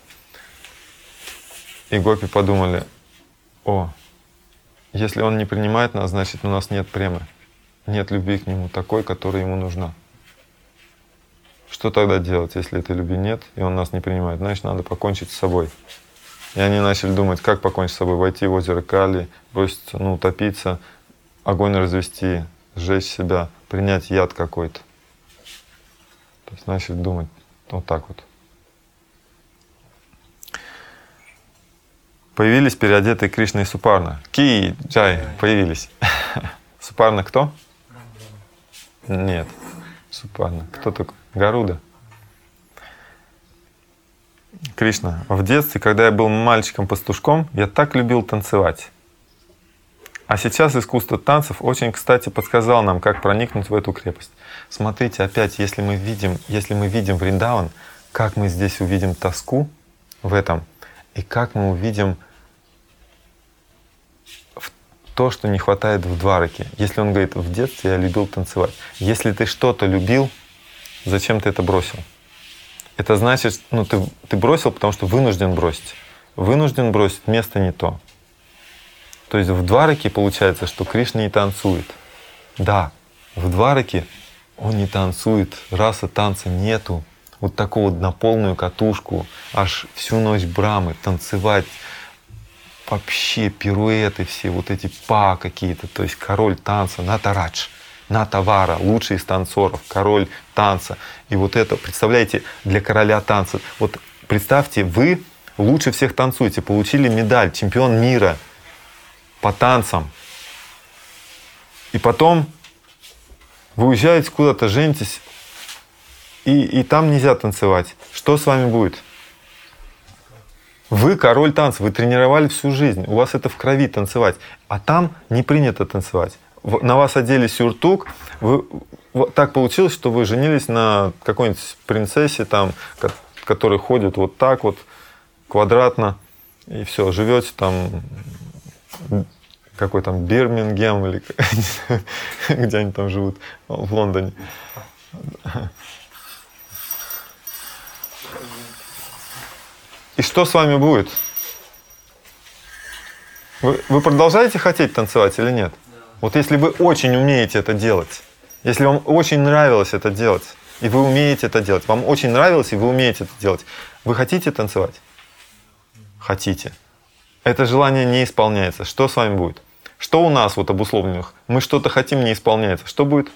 И гопи подумали: о, если он не принимает нас, значит, у нас нет премы, нет любви к нему такой, которая ему нужна. Что тогда делать, если этой любви нет, и он нас не принимает? Значит, надо покончить с собой. И они начали думать, как покончить с собой: войти в озеро Кали, броситься, ну, утопиться, огонь развести, сжечь себя, принять яд какой-то. То есть начали думать вот так вот. Появились переодетые Кришна и Супарна. Ки, Джай, появились. Супарна кто? Нет, Супарна. Кто такой? Гаруда. Кришна, в детстве, когда я был мальчиком-пастушком, я так любил танцевать. А сейчас искусство танцев очень, кстати, подсказало нам, как проникнуть в эту крепость. Смотрите, опять, если мы видим, если мы видим Вриндаван, как мы здесь увидим тоску в этом, и как мы увидим то, что не хватает в Двараке. Если он говорит, в детстве я любил танцевать. Если ты что-то любил, зачем ты это бросил? Это значит, ну ты, ты бросил, потому что вынужден бросить. Вынужден бросить, место не то. То есть в Двараке получается, что Кришна не танцует. Да, в Двараке он не танцует, раса танца нету. Вот такого на полную катушку, аж всю ночь Брамы, танцевать, вообще пируэты все, вот эти па какие-то, то есть король танца, Натарадж, Натавара, лучший из танцоров, король танца. И вот это, представляете, для короля танца. Вот представьте, вы лучше всех танцуете, получили медаль, чемпион мира по танцам. И потом вы уезжаете куда-то, женитесь, и, и там нельзя танцевать. Что с вами будет? Вы король танца, вы тренировали всю жизнь, у вас это в крови танцевать, а там не принято танцевать. На вас одели сюртук, вы, вот так получилось, что вы женились на какой-нибудь принцессе, там, которая ходит вот так вот, квадратно, и все, живете там, какой там Бирмингем или где они там живут, в Лондоне. И что с вами будет? Вы, вы продолжаете хотеть танцевать или нет? Да. Вот если вы очень умеете это делать, если вам очень нравилось это делать, и вы умеете это делать, вам очень нравилось, и вы умеете это делать, вы хотите танцевать? Хотите. Это желание не исполняется. Что с вами будет? Что у нас вот обусловленных? Мы что-то хотим, не исполняется. Что будет?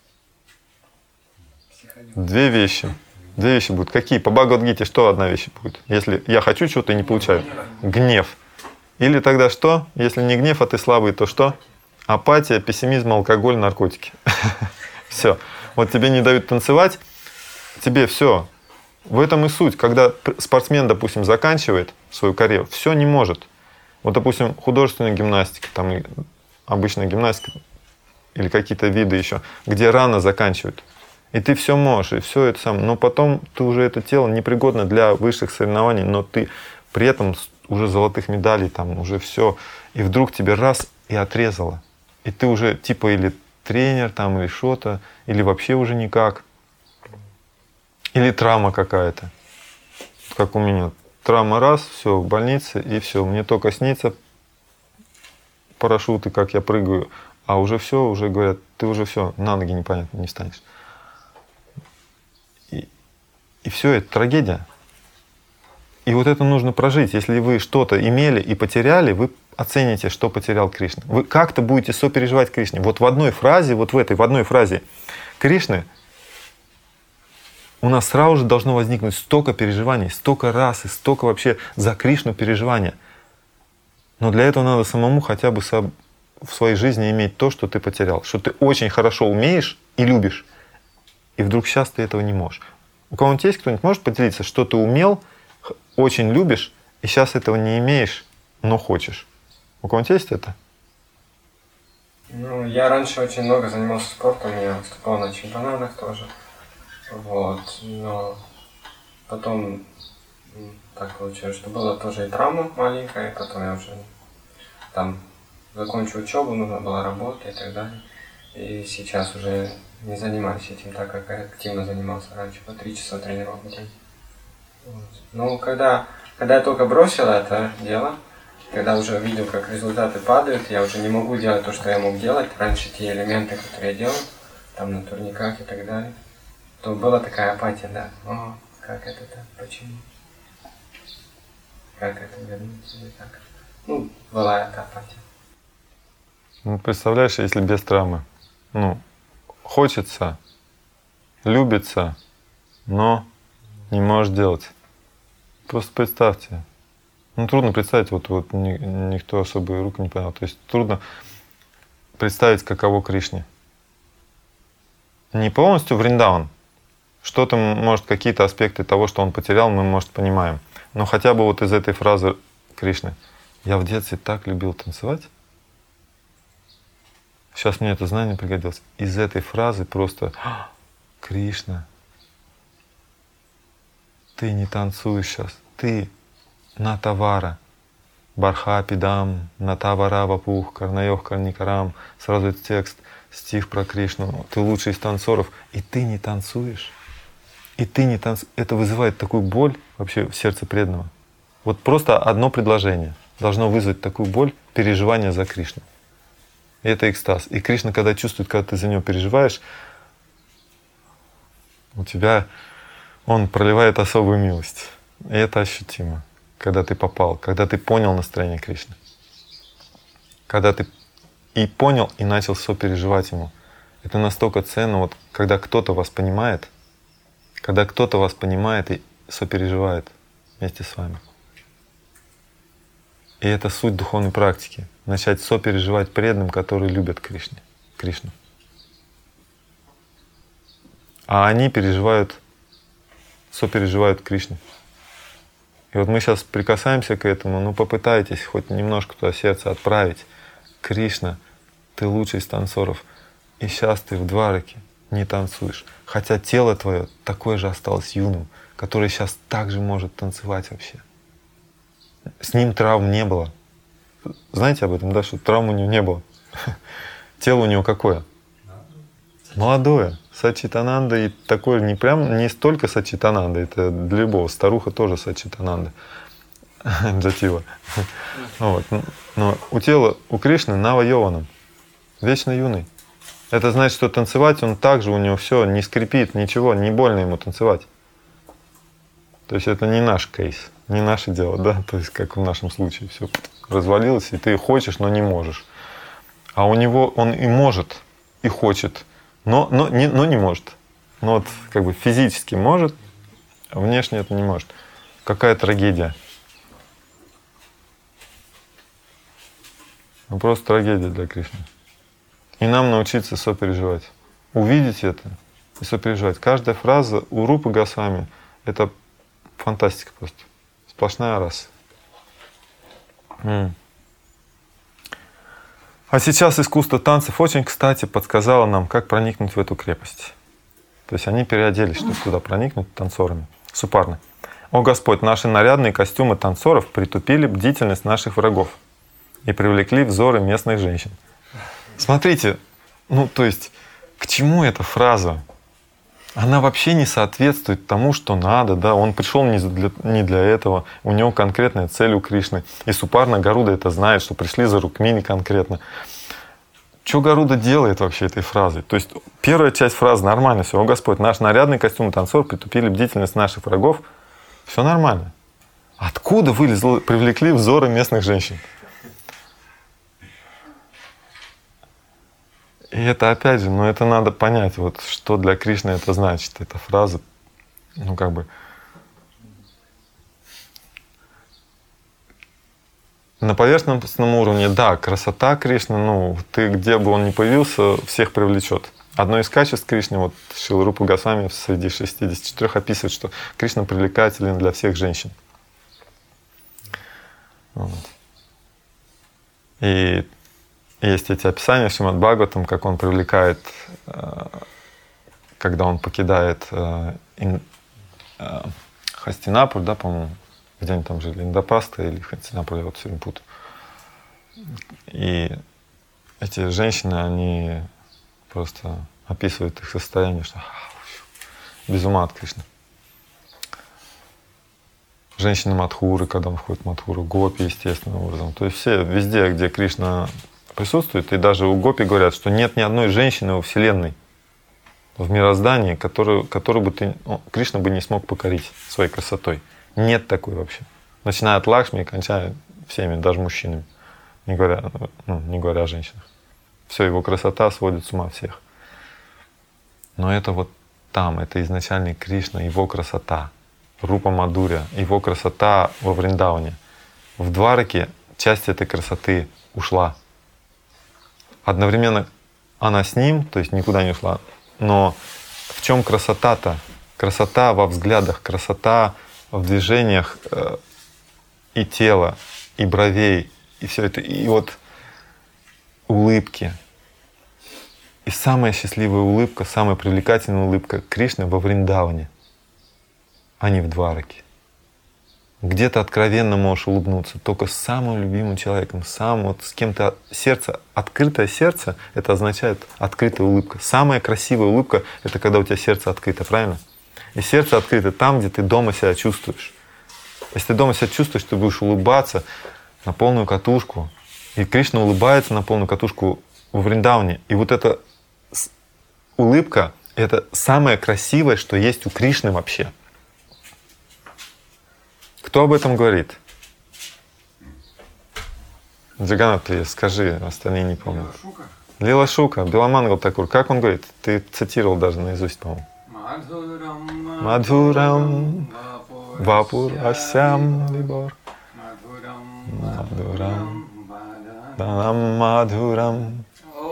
Две вещи. Две вещи будут. Какие? По Бхагавад-гите что одна вещь будет? Если я хочу чего-то и не получаю. Гнев. Или тогда что? Если не гнев, а ты слабый, то что? Апатия, пессимизм, алкоголь, наркотики. Все. Вот тебе не дают танцевать, тебе все. В этом и суть. Когда спортсмен, допустим, заканчивает свою карьеру, все не может. Вот, допустим, художественная гимнастика, там обычная гимнастика или какие-то виды еще, где рано заканчивают. И ты все можешь, и все это сам. Но потом ты уже это тело непригодно для высших соревнований, но ты при этом уже золотых медалей, там уже все. И вдруг тебе раз и отрезало. И ты уже типа или тренер там, или что-то, или вообще уже никак. Или травма какая-то. Как у меня. Травма раз, все, в больнице, и все. Мне только снится парашюты, как я прыгаю. А уже все, уже говорят, ты уже все, на ноги непонятно не встанешь. И, и все, это трагедия. И вот это нужно прожить. Если вы что-то имели и потеряли, вы оцените, что потерял Кришна. Вы как-то будете сопереживать Кришне. Вот в одной фразе, вот в этой, в одной фразе Кришны у нас сразу же должно возникнуть столько переживаний, столько раз и столько вообще за Кришну переживания. Но для этого надо самому хотя бы в своей жизни иметь то, что ты потерял, что ты очень хорошо умеешь и любишь, и вдруг сейчас ты этого не можешь. У кого-нибудь есть кто-нибудь может поделиться, что ты умел, очень любишь, и сейчас этого не имеешь, но хочешь? У кого-нибудь есть это? Ну, я раньше очень много занимался спортом, я выступал на чемпионатах тоже. Вот, но потом так получилось, что была тоже и травма маленькая, и потом я уже там закончил учебу, нужна была работа и так далее. И сейчас уже не занимаюсь этим так, как я активно занимался раньше, по три часа тренировок в день. Вот. Но когда, когда я только бросил это дело, когда уже видел, как результаты падают, я уже не могу делать то, что я мог делать, раньше те элементы, которые я делал, там на турниках и так далее, то была такая апатия, да, о, как это так, почему? Как это вернуть или как? Ну, была эта апатия. Ну, представляешь, если без травмы, ну, хочется, любится, но не можешь делать. Просто представьте. Ну, трудно представить, вот, вот ни, никто особо руку не понял. То есть трудно представить, каково Кришне. Не полностью Вриндаван. Что-то, может, какие-то аспекты того, что он потерял, мы, может, понимаем. Но хотя бы вот из этой фразы Кришны. Я в детстве так любил танцевать. Сейчас мне это знание пригодилось. Из этой фразы просто Кришна, ты не танцуешь сейчас. Ты Натавара. Бархапидам, Натавара Вапух, Карнаёх Карникарам. Сразу этот текст, стих про Кришну. Ты лучший из танцоров. И ты не танцуешь. И ты не танцуешь. Это вызывает такую боль вообще в сердце преданного. Вот просто одно предложение должно вызвать такую боль, переживание за Кришну. И это экстаз. И Кришна, когда чувствует, когда ты за него переживаешь, у тебя он проливает особую милость. И это ощутимо, когда ты попал, когда ты понял настроение Кришны. Когда ты и понял, и начал сопереживать ему. Это настолько ценно, вот когда кто-то вас понимает, когда кто-то вас понимает и сопереживает вместе с вами. И это суть духовной практики. Начать сопереживать преданным, которые любят Кришне, Кришну. А они переживают, сопереживают Кришне. И вот мы сейчас прикасаемся к этому, ну попытайтесь хоть немножко туда сердце отправить. Кришна, ты лучший из танцоров. И сейчас ты в двараке не танцуешь. Хотя тело твое такое же осталось юным, который сейчас также может танцевать вообще. С ним травм не было. Знаете об этом, да, что травм у него не было? Тело у него какое? Молодое. Сачитананда, и такое не прям, не столько Сачитананда, это для любого. Старуха тоже Сачитананда. Джатива. Вот. Но у тела, у Кришны Нава Йованам. Вечно юный. Это значит, что танцевать он также, у него все не скрипит, ничего, не больно ему танцевать. То есть это не наш кейс, не наше дело, да, то есть как в нашем случае все развалилось, и ты хочешь, но не можешь. А у него он и может, и хочет, но, но, не, но не может. Ну вот как бы физически может, а внешне это не может. Какая трагедия. Ну, просто трагедия для Кришны. И нам научиться сопереживать. Увидеть это и сопереживать. Каждая фраза у Рупы Госвами — это фантастика просто. Сплошная раса. М. А сейчас искусство танцев очень кстати подсказало нам, как проникнуть в эту крепость. То есть они переоделись, чтобы туда проникнуть танцорами. Супарно. О Господь, наши нарядные костюмы танцоров притупили бдительность наших врагов и привлекли взоры местных женщин. Смотрите, ну то есть к чему эта фраза? Она вообще не соответствует тому, что надо, да, он пришел не для, не для этого, у него конкретная цель у Кришны. И Супарна Гаруда это знает, что пришли за Рукмини конкретно. Что Гаруда делает вообще этой фразой? То есть первая часть фразы нормально, все, о Господь, наш нарядный костюм танцор притупили бдительность наших врагов, все нормально. Откуда вылезло, привлекли взоры местных женщин? И это опять же, ну это надо понять, вот что для Кришны это значит, эта фраза, ну как бы на поверхностном уровне, да, красота Кришны, ну ты где бы он ни появился, всех привлечет. Одно из качеств Кришны, вот Шрила Рупа Госвами среди шестидесяти четырёх описывает, что Кришна привлекателен для всех женщин. Вот. И есть эти описания в Шримад Бхагаватам, как он привлекает, когда он покидает Хастинапур, да, по-моему, где они там жили, Индапраста или Хастинапур, я вот все время путаю. И эти женщины, они просто описывают их состояние, что без ума от Кришны. Женщины Мадхуры, когда он входит в Мадхуру, гопи естественным образом. То есть все, везде, где Кришна присутствует, и даже у гопи говорят, что нет ни одной женщины во Вселенной, в мироздании, которую, которую бы ты, ну, Кришна бы не смог покорить своей красотой. Нет такой вообще. Начиная от Лакшми и кончая всеми, даже мужчинами, не говоря, ну, не говоря о женщинах. Все, его красота сводит с ума всех. Но это вот там, это изначальный Кришна, его красота. Рупа Мадуря, его красота во Вриндаване. В Двараке часть этой красоты ушла. Одновременно она с ним, то есть никуда не ушла. Но в чем красота-то? Красота во взглядах, красота в движениях э, и тела, и бровей, и все это. И вот улыбки. И самая счастливая улыбка, самая привлекательная улыбка Кришны во Вриндаване, а не в Двараке. Где ты откровенно можешь улыбнуться только с самым любимым человеком, сам вот с кем-то сердце, открытое сердце, это означает открытая улыбка. Самая красивая улыбка — это когда у тебя сердце открыто, правильно? И сердце открыто там, где ты дома себя чувствуешь. Если ты дома себя чувствуешь, ты будешь улыбаться на полную катушку. И Кришна улыбается на полную катушку во Вриндаване. И вот эта улыбка — это самое красивое, что есть у Кришны вообще. Кто об этом говорит? Джаганнат, скажи, остальные не помнят. Лила Шука, Биламангал Такур. Как он говорит? Ты цитировал даже наизусть, по-моему. Мадхурам Вапур Асям Вибор Мадхурам Данам Мадхурам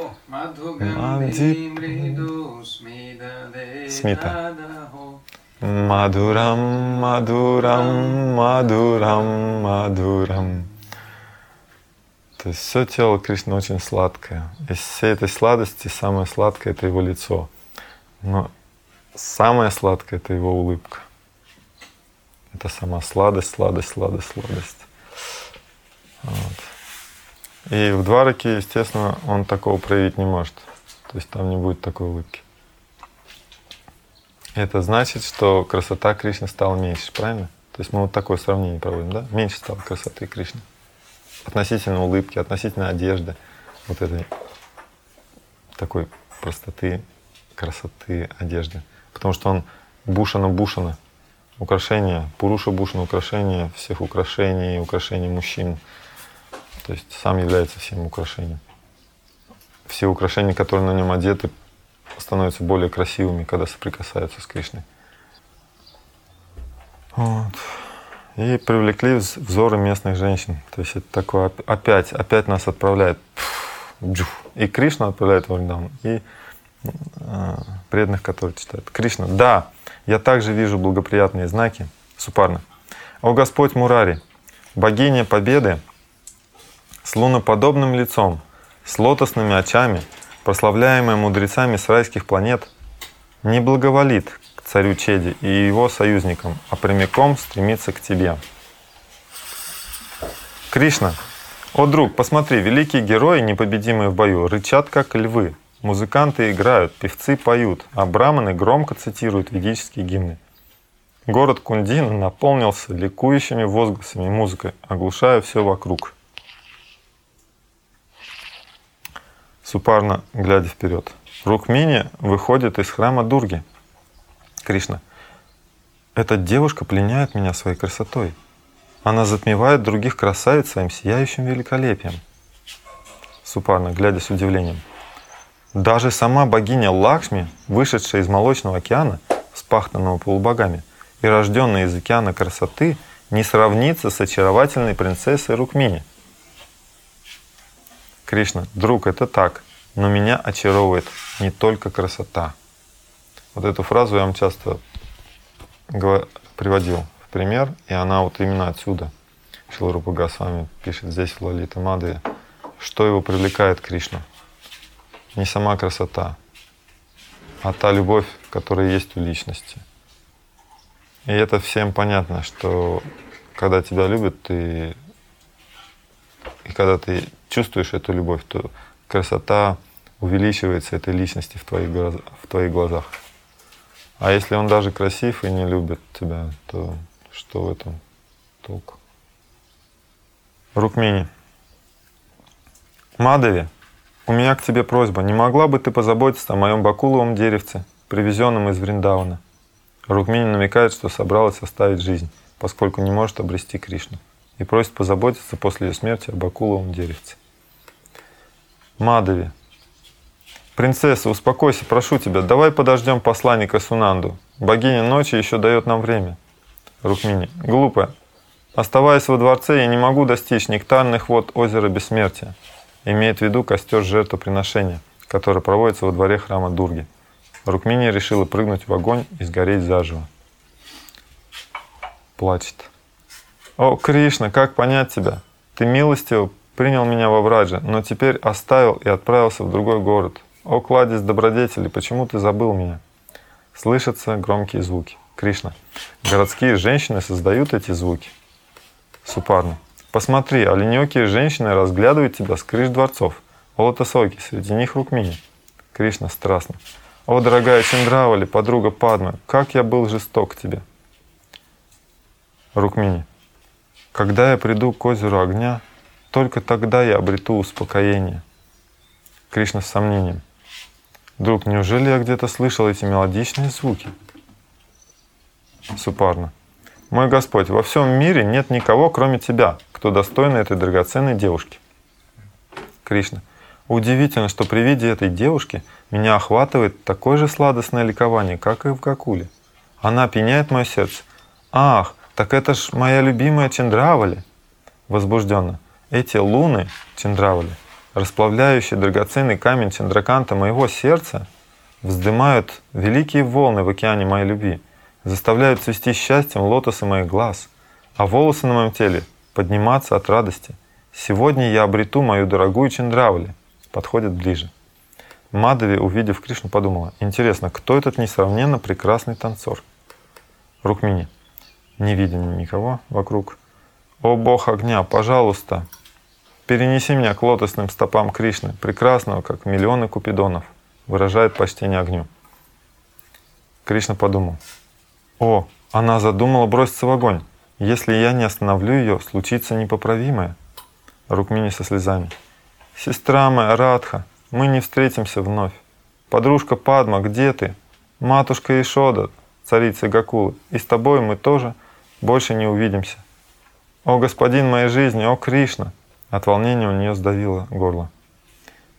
Смита. Мадурам, Мадурам, Мадурам, Мадурам. То есть все тело Кришны очень сладкое. Из всей этой сладости самое сладкое — это его лицо. Но самое сладкое — это его улыбка. Это сама сладость, сладость, сладость, сладость. Вот. И в Двараке, естественно, он такого проявить не может. То есть там не будет такой улыбки. Это значит, что красота Кришны стала меньше, правильно? То есть мы вот такое сравнение проводим, да? Меньше стало красоты Кришны. Относительно улыбки, относительно одежды. Вот этой такой простоты, красоты одежды. Потому что он бушана-бушана. Украшение, Пуруша-бушана, украшение всех украшений, украшений мужчин. То есть сам является всем украшением. все украшения, которые на нем одеты, становятся более красивыми, когда соприкасаются с Кришной. Вот. И привлекли взоры местных женщин. То есть это такое опять, опять нас отправляет. И Кришна отправляет в Вриндаван, и э, преданных, которые читают. Кришна: да, я также вижу благоприятные знаки. Супарна: о Господь Мурари, богиня Победы, с луноподобным лицом, с лотосными очами, прославляемая мудрецами с райских планет, не благоволит к царю Чеди и его союзникам, а прямиком стремится к тебе. Кришна: о друг, посмотри, великие герои, непобедимые в бою, рычат как львы, музыканты играют, певцы поют, а браманы громко цитируют ведические гимны. Город Кундина наполнился ликующими возгласами и музыкой, оглушая все вокруг. Супарна, глядя вперед. Рукмини выходит из храма Дурги. Кришна: эта девушка пленяет меня своей красотой. Она затмевает других красавиц своим сияющим великолепием. Супарна, глядя с удивлением. Даже сама богиня Лакшми, вышедшая из Молочного океана, вспаханного полубогами, и рожденная из океана красоты, не сравнится с очаровательной принцессой Рукмини. Кришна: друг, это так, но меня очаровывает не только красота. Вот эту фразу я вам часто приводил в пример, и она вот именно отсюда. Шрила Рупа Госвами пишет здесь в Лалита Мадхаве, что его привлекает к Кришну. Не сама красота, а та любовь, которая есть у личности. И это всем понятно, что когда тебя любят, ты, и когда ты чувствуешь эту любовь, то красота увеличивается этой личности в твоих, в твоих глазах. А если он даже красив и не любит тебя, то что в этом толку? Рукмини: Мадхави, у меня к тебе просьба, не могла бы ты позаботиться о моем бакуловом деревце, привезенном из Вриндавана? Рукмини намекает, что собралась оставить жизнь, поскольку не может обрести Кришну, и просит позаботиться после ее смерти о бакуловом деревце. Мадхави: принцесса, успокойся, прошу тебя, давай подождем посланника Сунанду. Богиня ночи еще дает нам время. Рукмини: глупая, оставаясь во дворце, я не могу достичь нектарных вод озера Бессмертия. Имеет в виду костер жертвоприношения, который проводится во дворе храма Дурги. Рукмини решила прыгнуть в огонь и сгореть заживо. Плачет. О, Кришна, как понять тебя? Ты милостиво принял меня во Враджа, но теперь оставил и отправился в другой город. О, кладезь добродетели, почему ты забыл меня? Слышатся громкие звуки. Кришна: городские женщины создают эти звуки. Супарна: посмотри, оленёкие женщины разглядывают тебя с крыш дворцов. О, лотосоки, среди них Рукмини. Кришна страстно: о, дорогая Чандравали, подруга Падмы, как я был жесток к тебе. Рукмини: когда я приду к озеру огня, только тогда я обрету успокоение. Кришна с сомнением: друг, неужели я где-то слышал эти мелодичные звуки? Супарна: мой Господь, во всем мире нет никого, кроме тебя, кто достоин этой драгоценной девушки. Кришна: удивительно, что при виде этой девушки меня охватывает такое же сладостное ликование, как и в Гокуле. Она пьяняет мое сердце. Ах, так это ж моя любимая Чандравали. Возбужденно: эти луны Чандравали, расплавляющие драгоценный камень Чандраканта моего сердца, вздымают великие волны в океане моей любви, заставляют цвести счастьем лотосы моих глаз, а волосы на моем теле подниматься от радости. Сегодня я обрету мою дорогую Чандравали. Подходит ближе. Мадхави, увидев Кришну, подумала: интересно, кто этот несравненно прекрасный танцор? Рукмини, не видя никого вокруг: о бог огня, пожалуйста, перенеси меня к лотосным стопам Кришны, прекрасного, как миллионы купидонов, выражает почтение огню. Кришна подумал: о, она задумала броситься в огонь. Если я не остановлю ее, случится непоправимое. Рукмини со слезами: сестра моя Радха, мы не встретимся вновь. Подружка Падма, где ты? Матушка Ишода, царица Гокулы, и с тобой мы тоже больше не увидимся. О, господин моей жизни, о Кришна! От волнения у нее сдавило горло.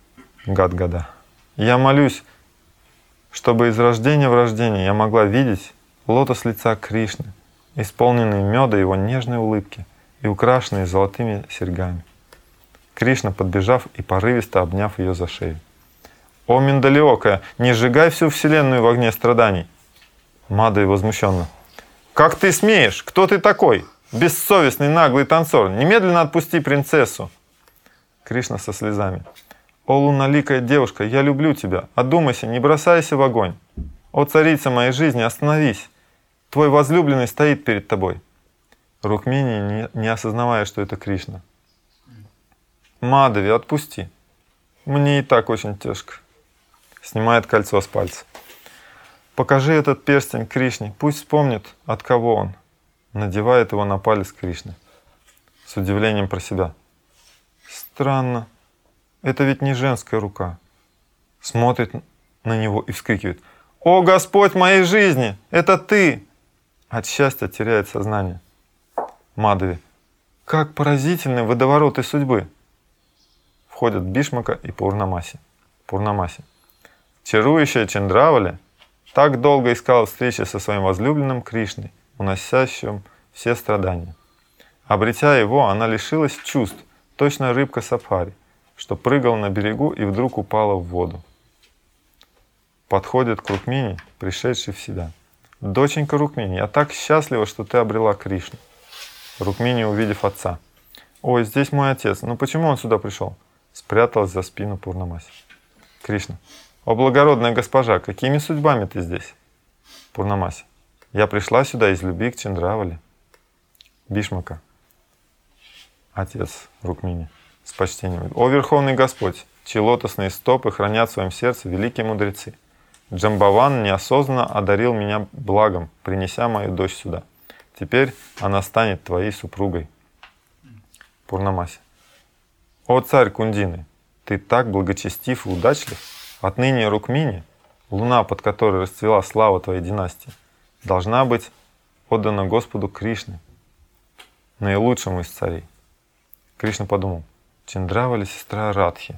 Гад-гада. Я молюсь, чтобы из рождения в рождение я могла видеть лотос лица Кришны, исполненный меда его нежной улыбки и украшенный золотыми серьгами. Кришна, подбежав и порывисто обняв ее за шею. «О, миндалиокая, не сжигай всю вселенную в огне страданий!» Мадхави возмущенно. «Как ты смеешь? Кто ты такой? Бессовестный наглый танцор! Немедленно отпусти принцессу!» Кришна со слезами. «О, луналикая девушка, я люблю тебя! Одумайся, не бросайся в огонь! О, царица моей жизни, остановись! Твой возлюбленный стоит перед тобой!» Рукмини, не, не осознавая, что это Кришна. «Мадхави, отпусти! Мне и так очень тяжко!» Снимает кольцо с пальца. «Покажи этот перстень Кришне, пусть вспомнит, от кого он». Надевает его на палец Кришны. С удивлением про себя. «Странно, это ведь не женская рука». Смотрит на него и вскрикивает. «О, Господь моей жизни, это ты!» От счастья теряет сознание. Мадхави. «Как поразительны водовороты судьбы!» Входят Бхишмака и Пурнамаси. Пурнамаси. Чарующая Чандравали так долго искала встречи со своим возлюбленным Кришной, уносящим все страдания. Обретя его, она лишилась чувств, точно рыбка Сапфари, что прыгала на берегу и вдруг упала в воду. Подходит к Рукмини, пришедший в себя. «Доченька Рукмини, я так счастлива, что ты обрела Кришну». Рукмини, увидев отца. «Ой, здесь мой отец, но почему он сюда пришел?» Спряталась за спину Пурнамаси. Кришна. «О, благородная госпожа, какими судьбами ты здесь?» Пурнамаси. «Я пришла сюда из любви к Чандравали». Бхишмака. Отец Рукмини с почтением. «О, Верховный Господь, чьи лотосные стопы хранят в своем сердце великие мудрецы. Джамбаван неосознанно одарил меня благом, принеся мою дочь сюда. Теперь она станет твоей супругой». Пурнамаси. «О, царь Кундины, ты так благочестив и удачлив. Отныне Рукмини, луна, под которой расцвела слава твоей династии, должна быть отдана Господу Кришне, наилучшему из царей». Кришна подумал. Чандравали — сестра Радхи.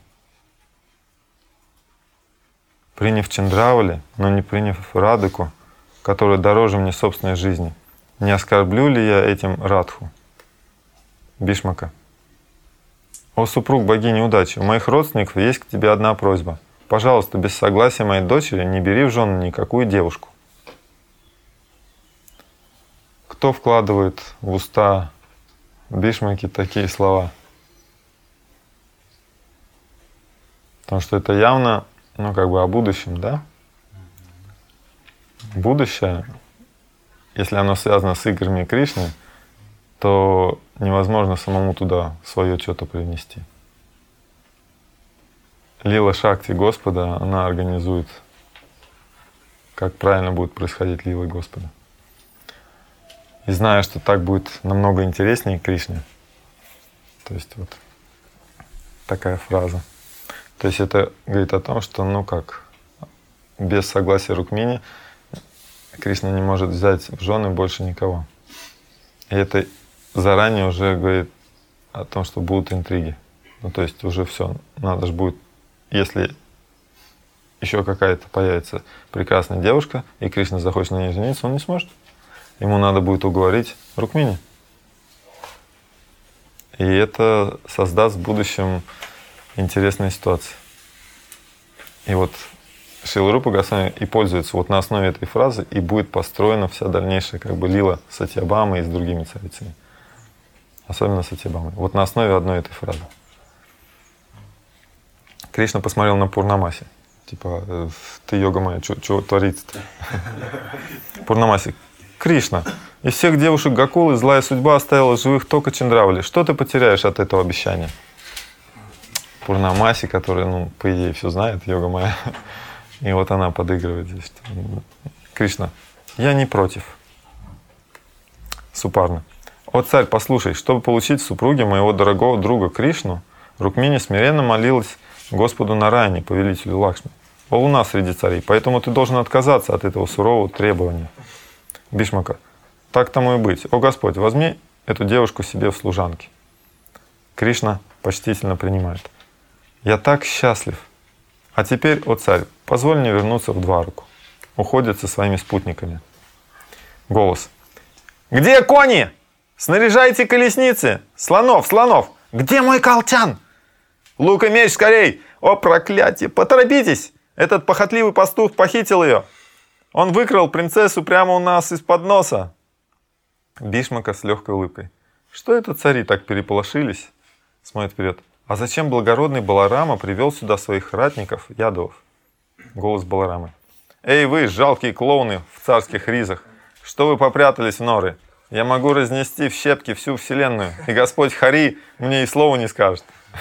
Приняв Чандравали, но не приняв Радыку, которая дороже мне собственной жизни, не оскорблю ли я этим Радху? Бхишмака. «О, супруг богини удачи, у моих родственников есть к тебе одна просьба. Пожалуйста, без согласия моей дочери не бери в жены никакую девушку». Кто вкладывает в уста Бхишмаки такие слова? Потому что это явно, ну, как бы о будущем, да? Будущее, если оно связано с играми Кришны, то невозможно самому туда свое что-то привнести. Лила Шакти Господа, она организует, как правильно будет происходить лилы Господа. И зная, что так будет намного интереснее Кришне, то есть вот такая фраза. То есть это говорит о том, что, ну как, без согласия Рукмини Кришна не может взять в жены больше никого. И это заранее уже говорит о том, что будут интриги. Ну то есть уже все, надо же будет, если еще какая-то появится прекрасная девушка, и Кришна захочет на ней жениться, он не сможет. Ему надо будет уговорить Рукмини. И это создаст в будущем интересные ситуации. И вот Шрила Рупа Госвами и пользуется вот на основе этой фразы, и будет построена вся дальнейшая как бы лила Сатьябамы и с другими царицами. Особенно Сатьябамы. Вот на основе одной этой фразы. Кришна посмотрел на Пурнамаси. Типа, ты, йога моя, что творится-то? Пурнамаси. Кришна, из всех девушек Гокулы злая судьба оставила живых только Чандравали. Что ты потеряешь от этого обещания? Пурнамаси, которая, ну, по идее, все знает, йога моя. И вот она подыгрывает здесь. Кришна, я не против. Супарна. О, царь, послушай, чтобы получить в супруге моего дорогого друга Кришну, Рукмини смиренно молилась Господу Нараяне, повелителю Лакшми. О, луна среди царей, поэтому ты должен отказаться от этого сурового требования. Бхишмака. Так тому и быть. О Господь, возьми эту девушку себе в служанки. Кришна почтительно принимает. Я так счастлив, А теперь, о царь, позволь мне вернуться в Двараку. Уходит со своими спутниками. Голос. Где кони? Снаряжайте колесницы! Слонов, слонов! Где мой колчан? Лук и меч скорей! О, проклятие! Поторопитесь! Этот похотливый пастух похитил ее. Он выкрал принцессу прямо у нас из-под носа. Бишмака с легкой улыбкой. Что это цари так переполошились? Смотрит вперед. А зачем благородный Баларама привел сюда своих ратников, ядовов? Голос Баларамы. Эй вы, жалкие клоуны в царских ризах, что вы попрятались в норы? Я могу разнести в щепки всю вселенную, и Господь Хари мне и слова не скажет.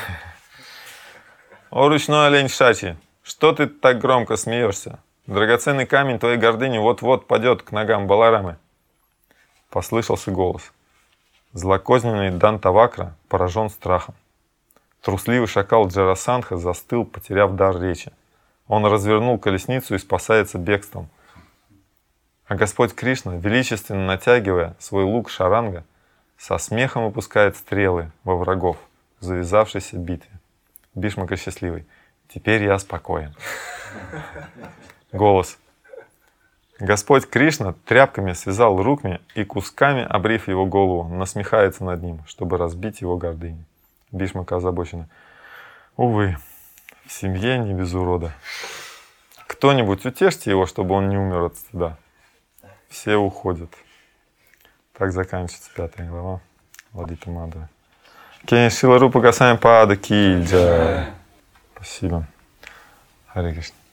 О, ручной олень Шачи, что ты так громко смеешься? Драгоценный камень твоей гордыни вот-вот падет к ногам Баларамы. Послышался голос. Злокозненный Дантавакра поражен страхом. Трусливый шакал Джарасандха застыл, потеряв дар речи. Он развернул колесницу и спасается бегством. А Господь Кришна, величественно натягивая свой лук шаранга, со смехом опускает стрелы во врагов в завязавшейся битве. Бишмака счастливый. Теперь я спокоен. Голос. Господь Кришна тряпками связал Рукми и кусками, обрив его голову, насмехается над ним, чтобы разбить его гордыню. Бишмака озабочена. Увы, в семье не без урода. Кто-нибудь утешьте его, чтобы он не умер от стыда. Все уходят. Так заканчивается пятая глава Ладита Мадхавы. Кени Шила Рупа Госвами Пада Ки Джай. Спасибо. Харе Кришна.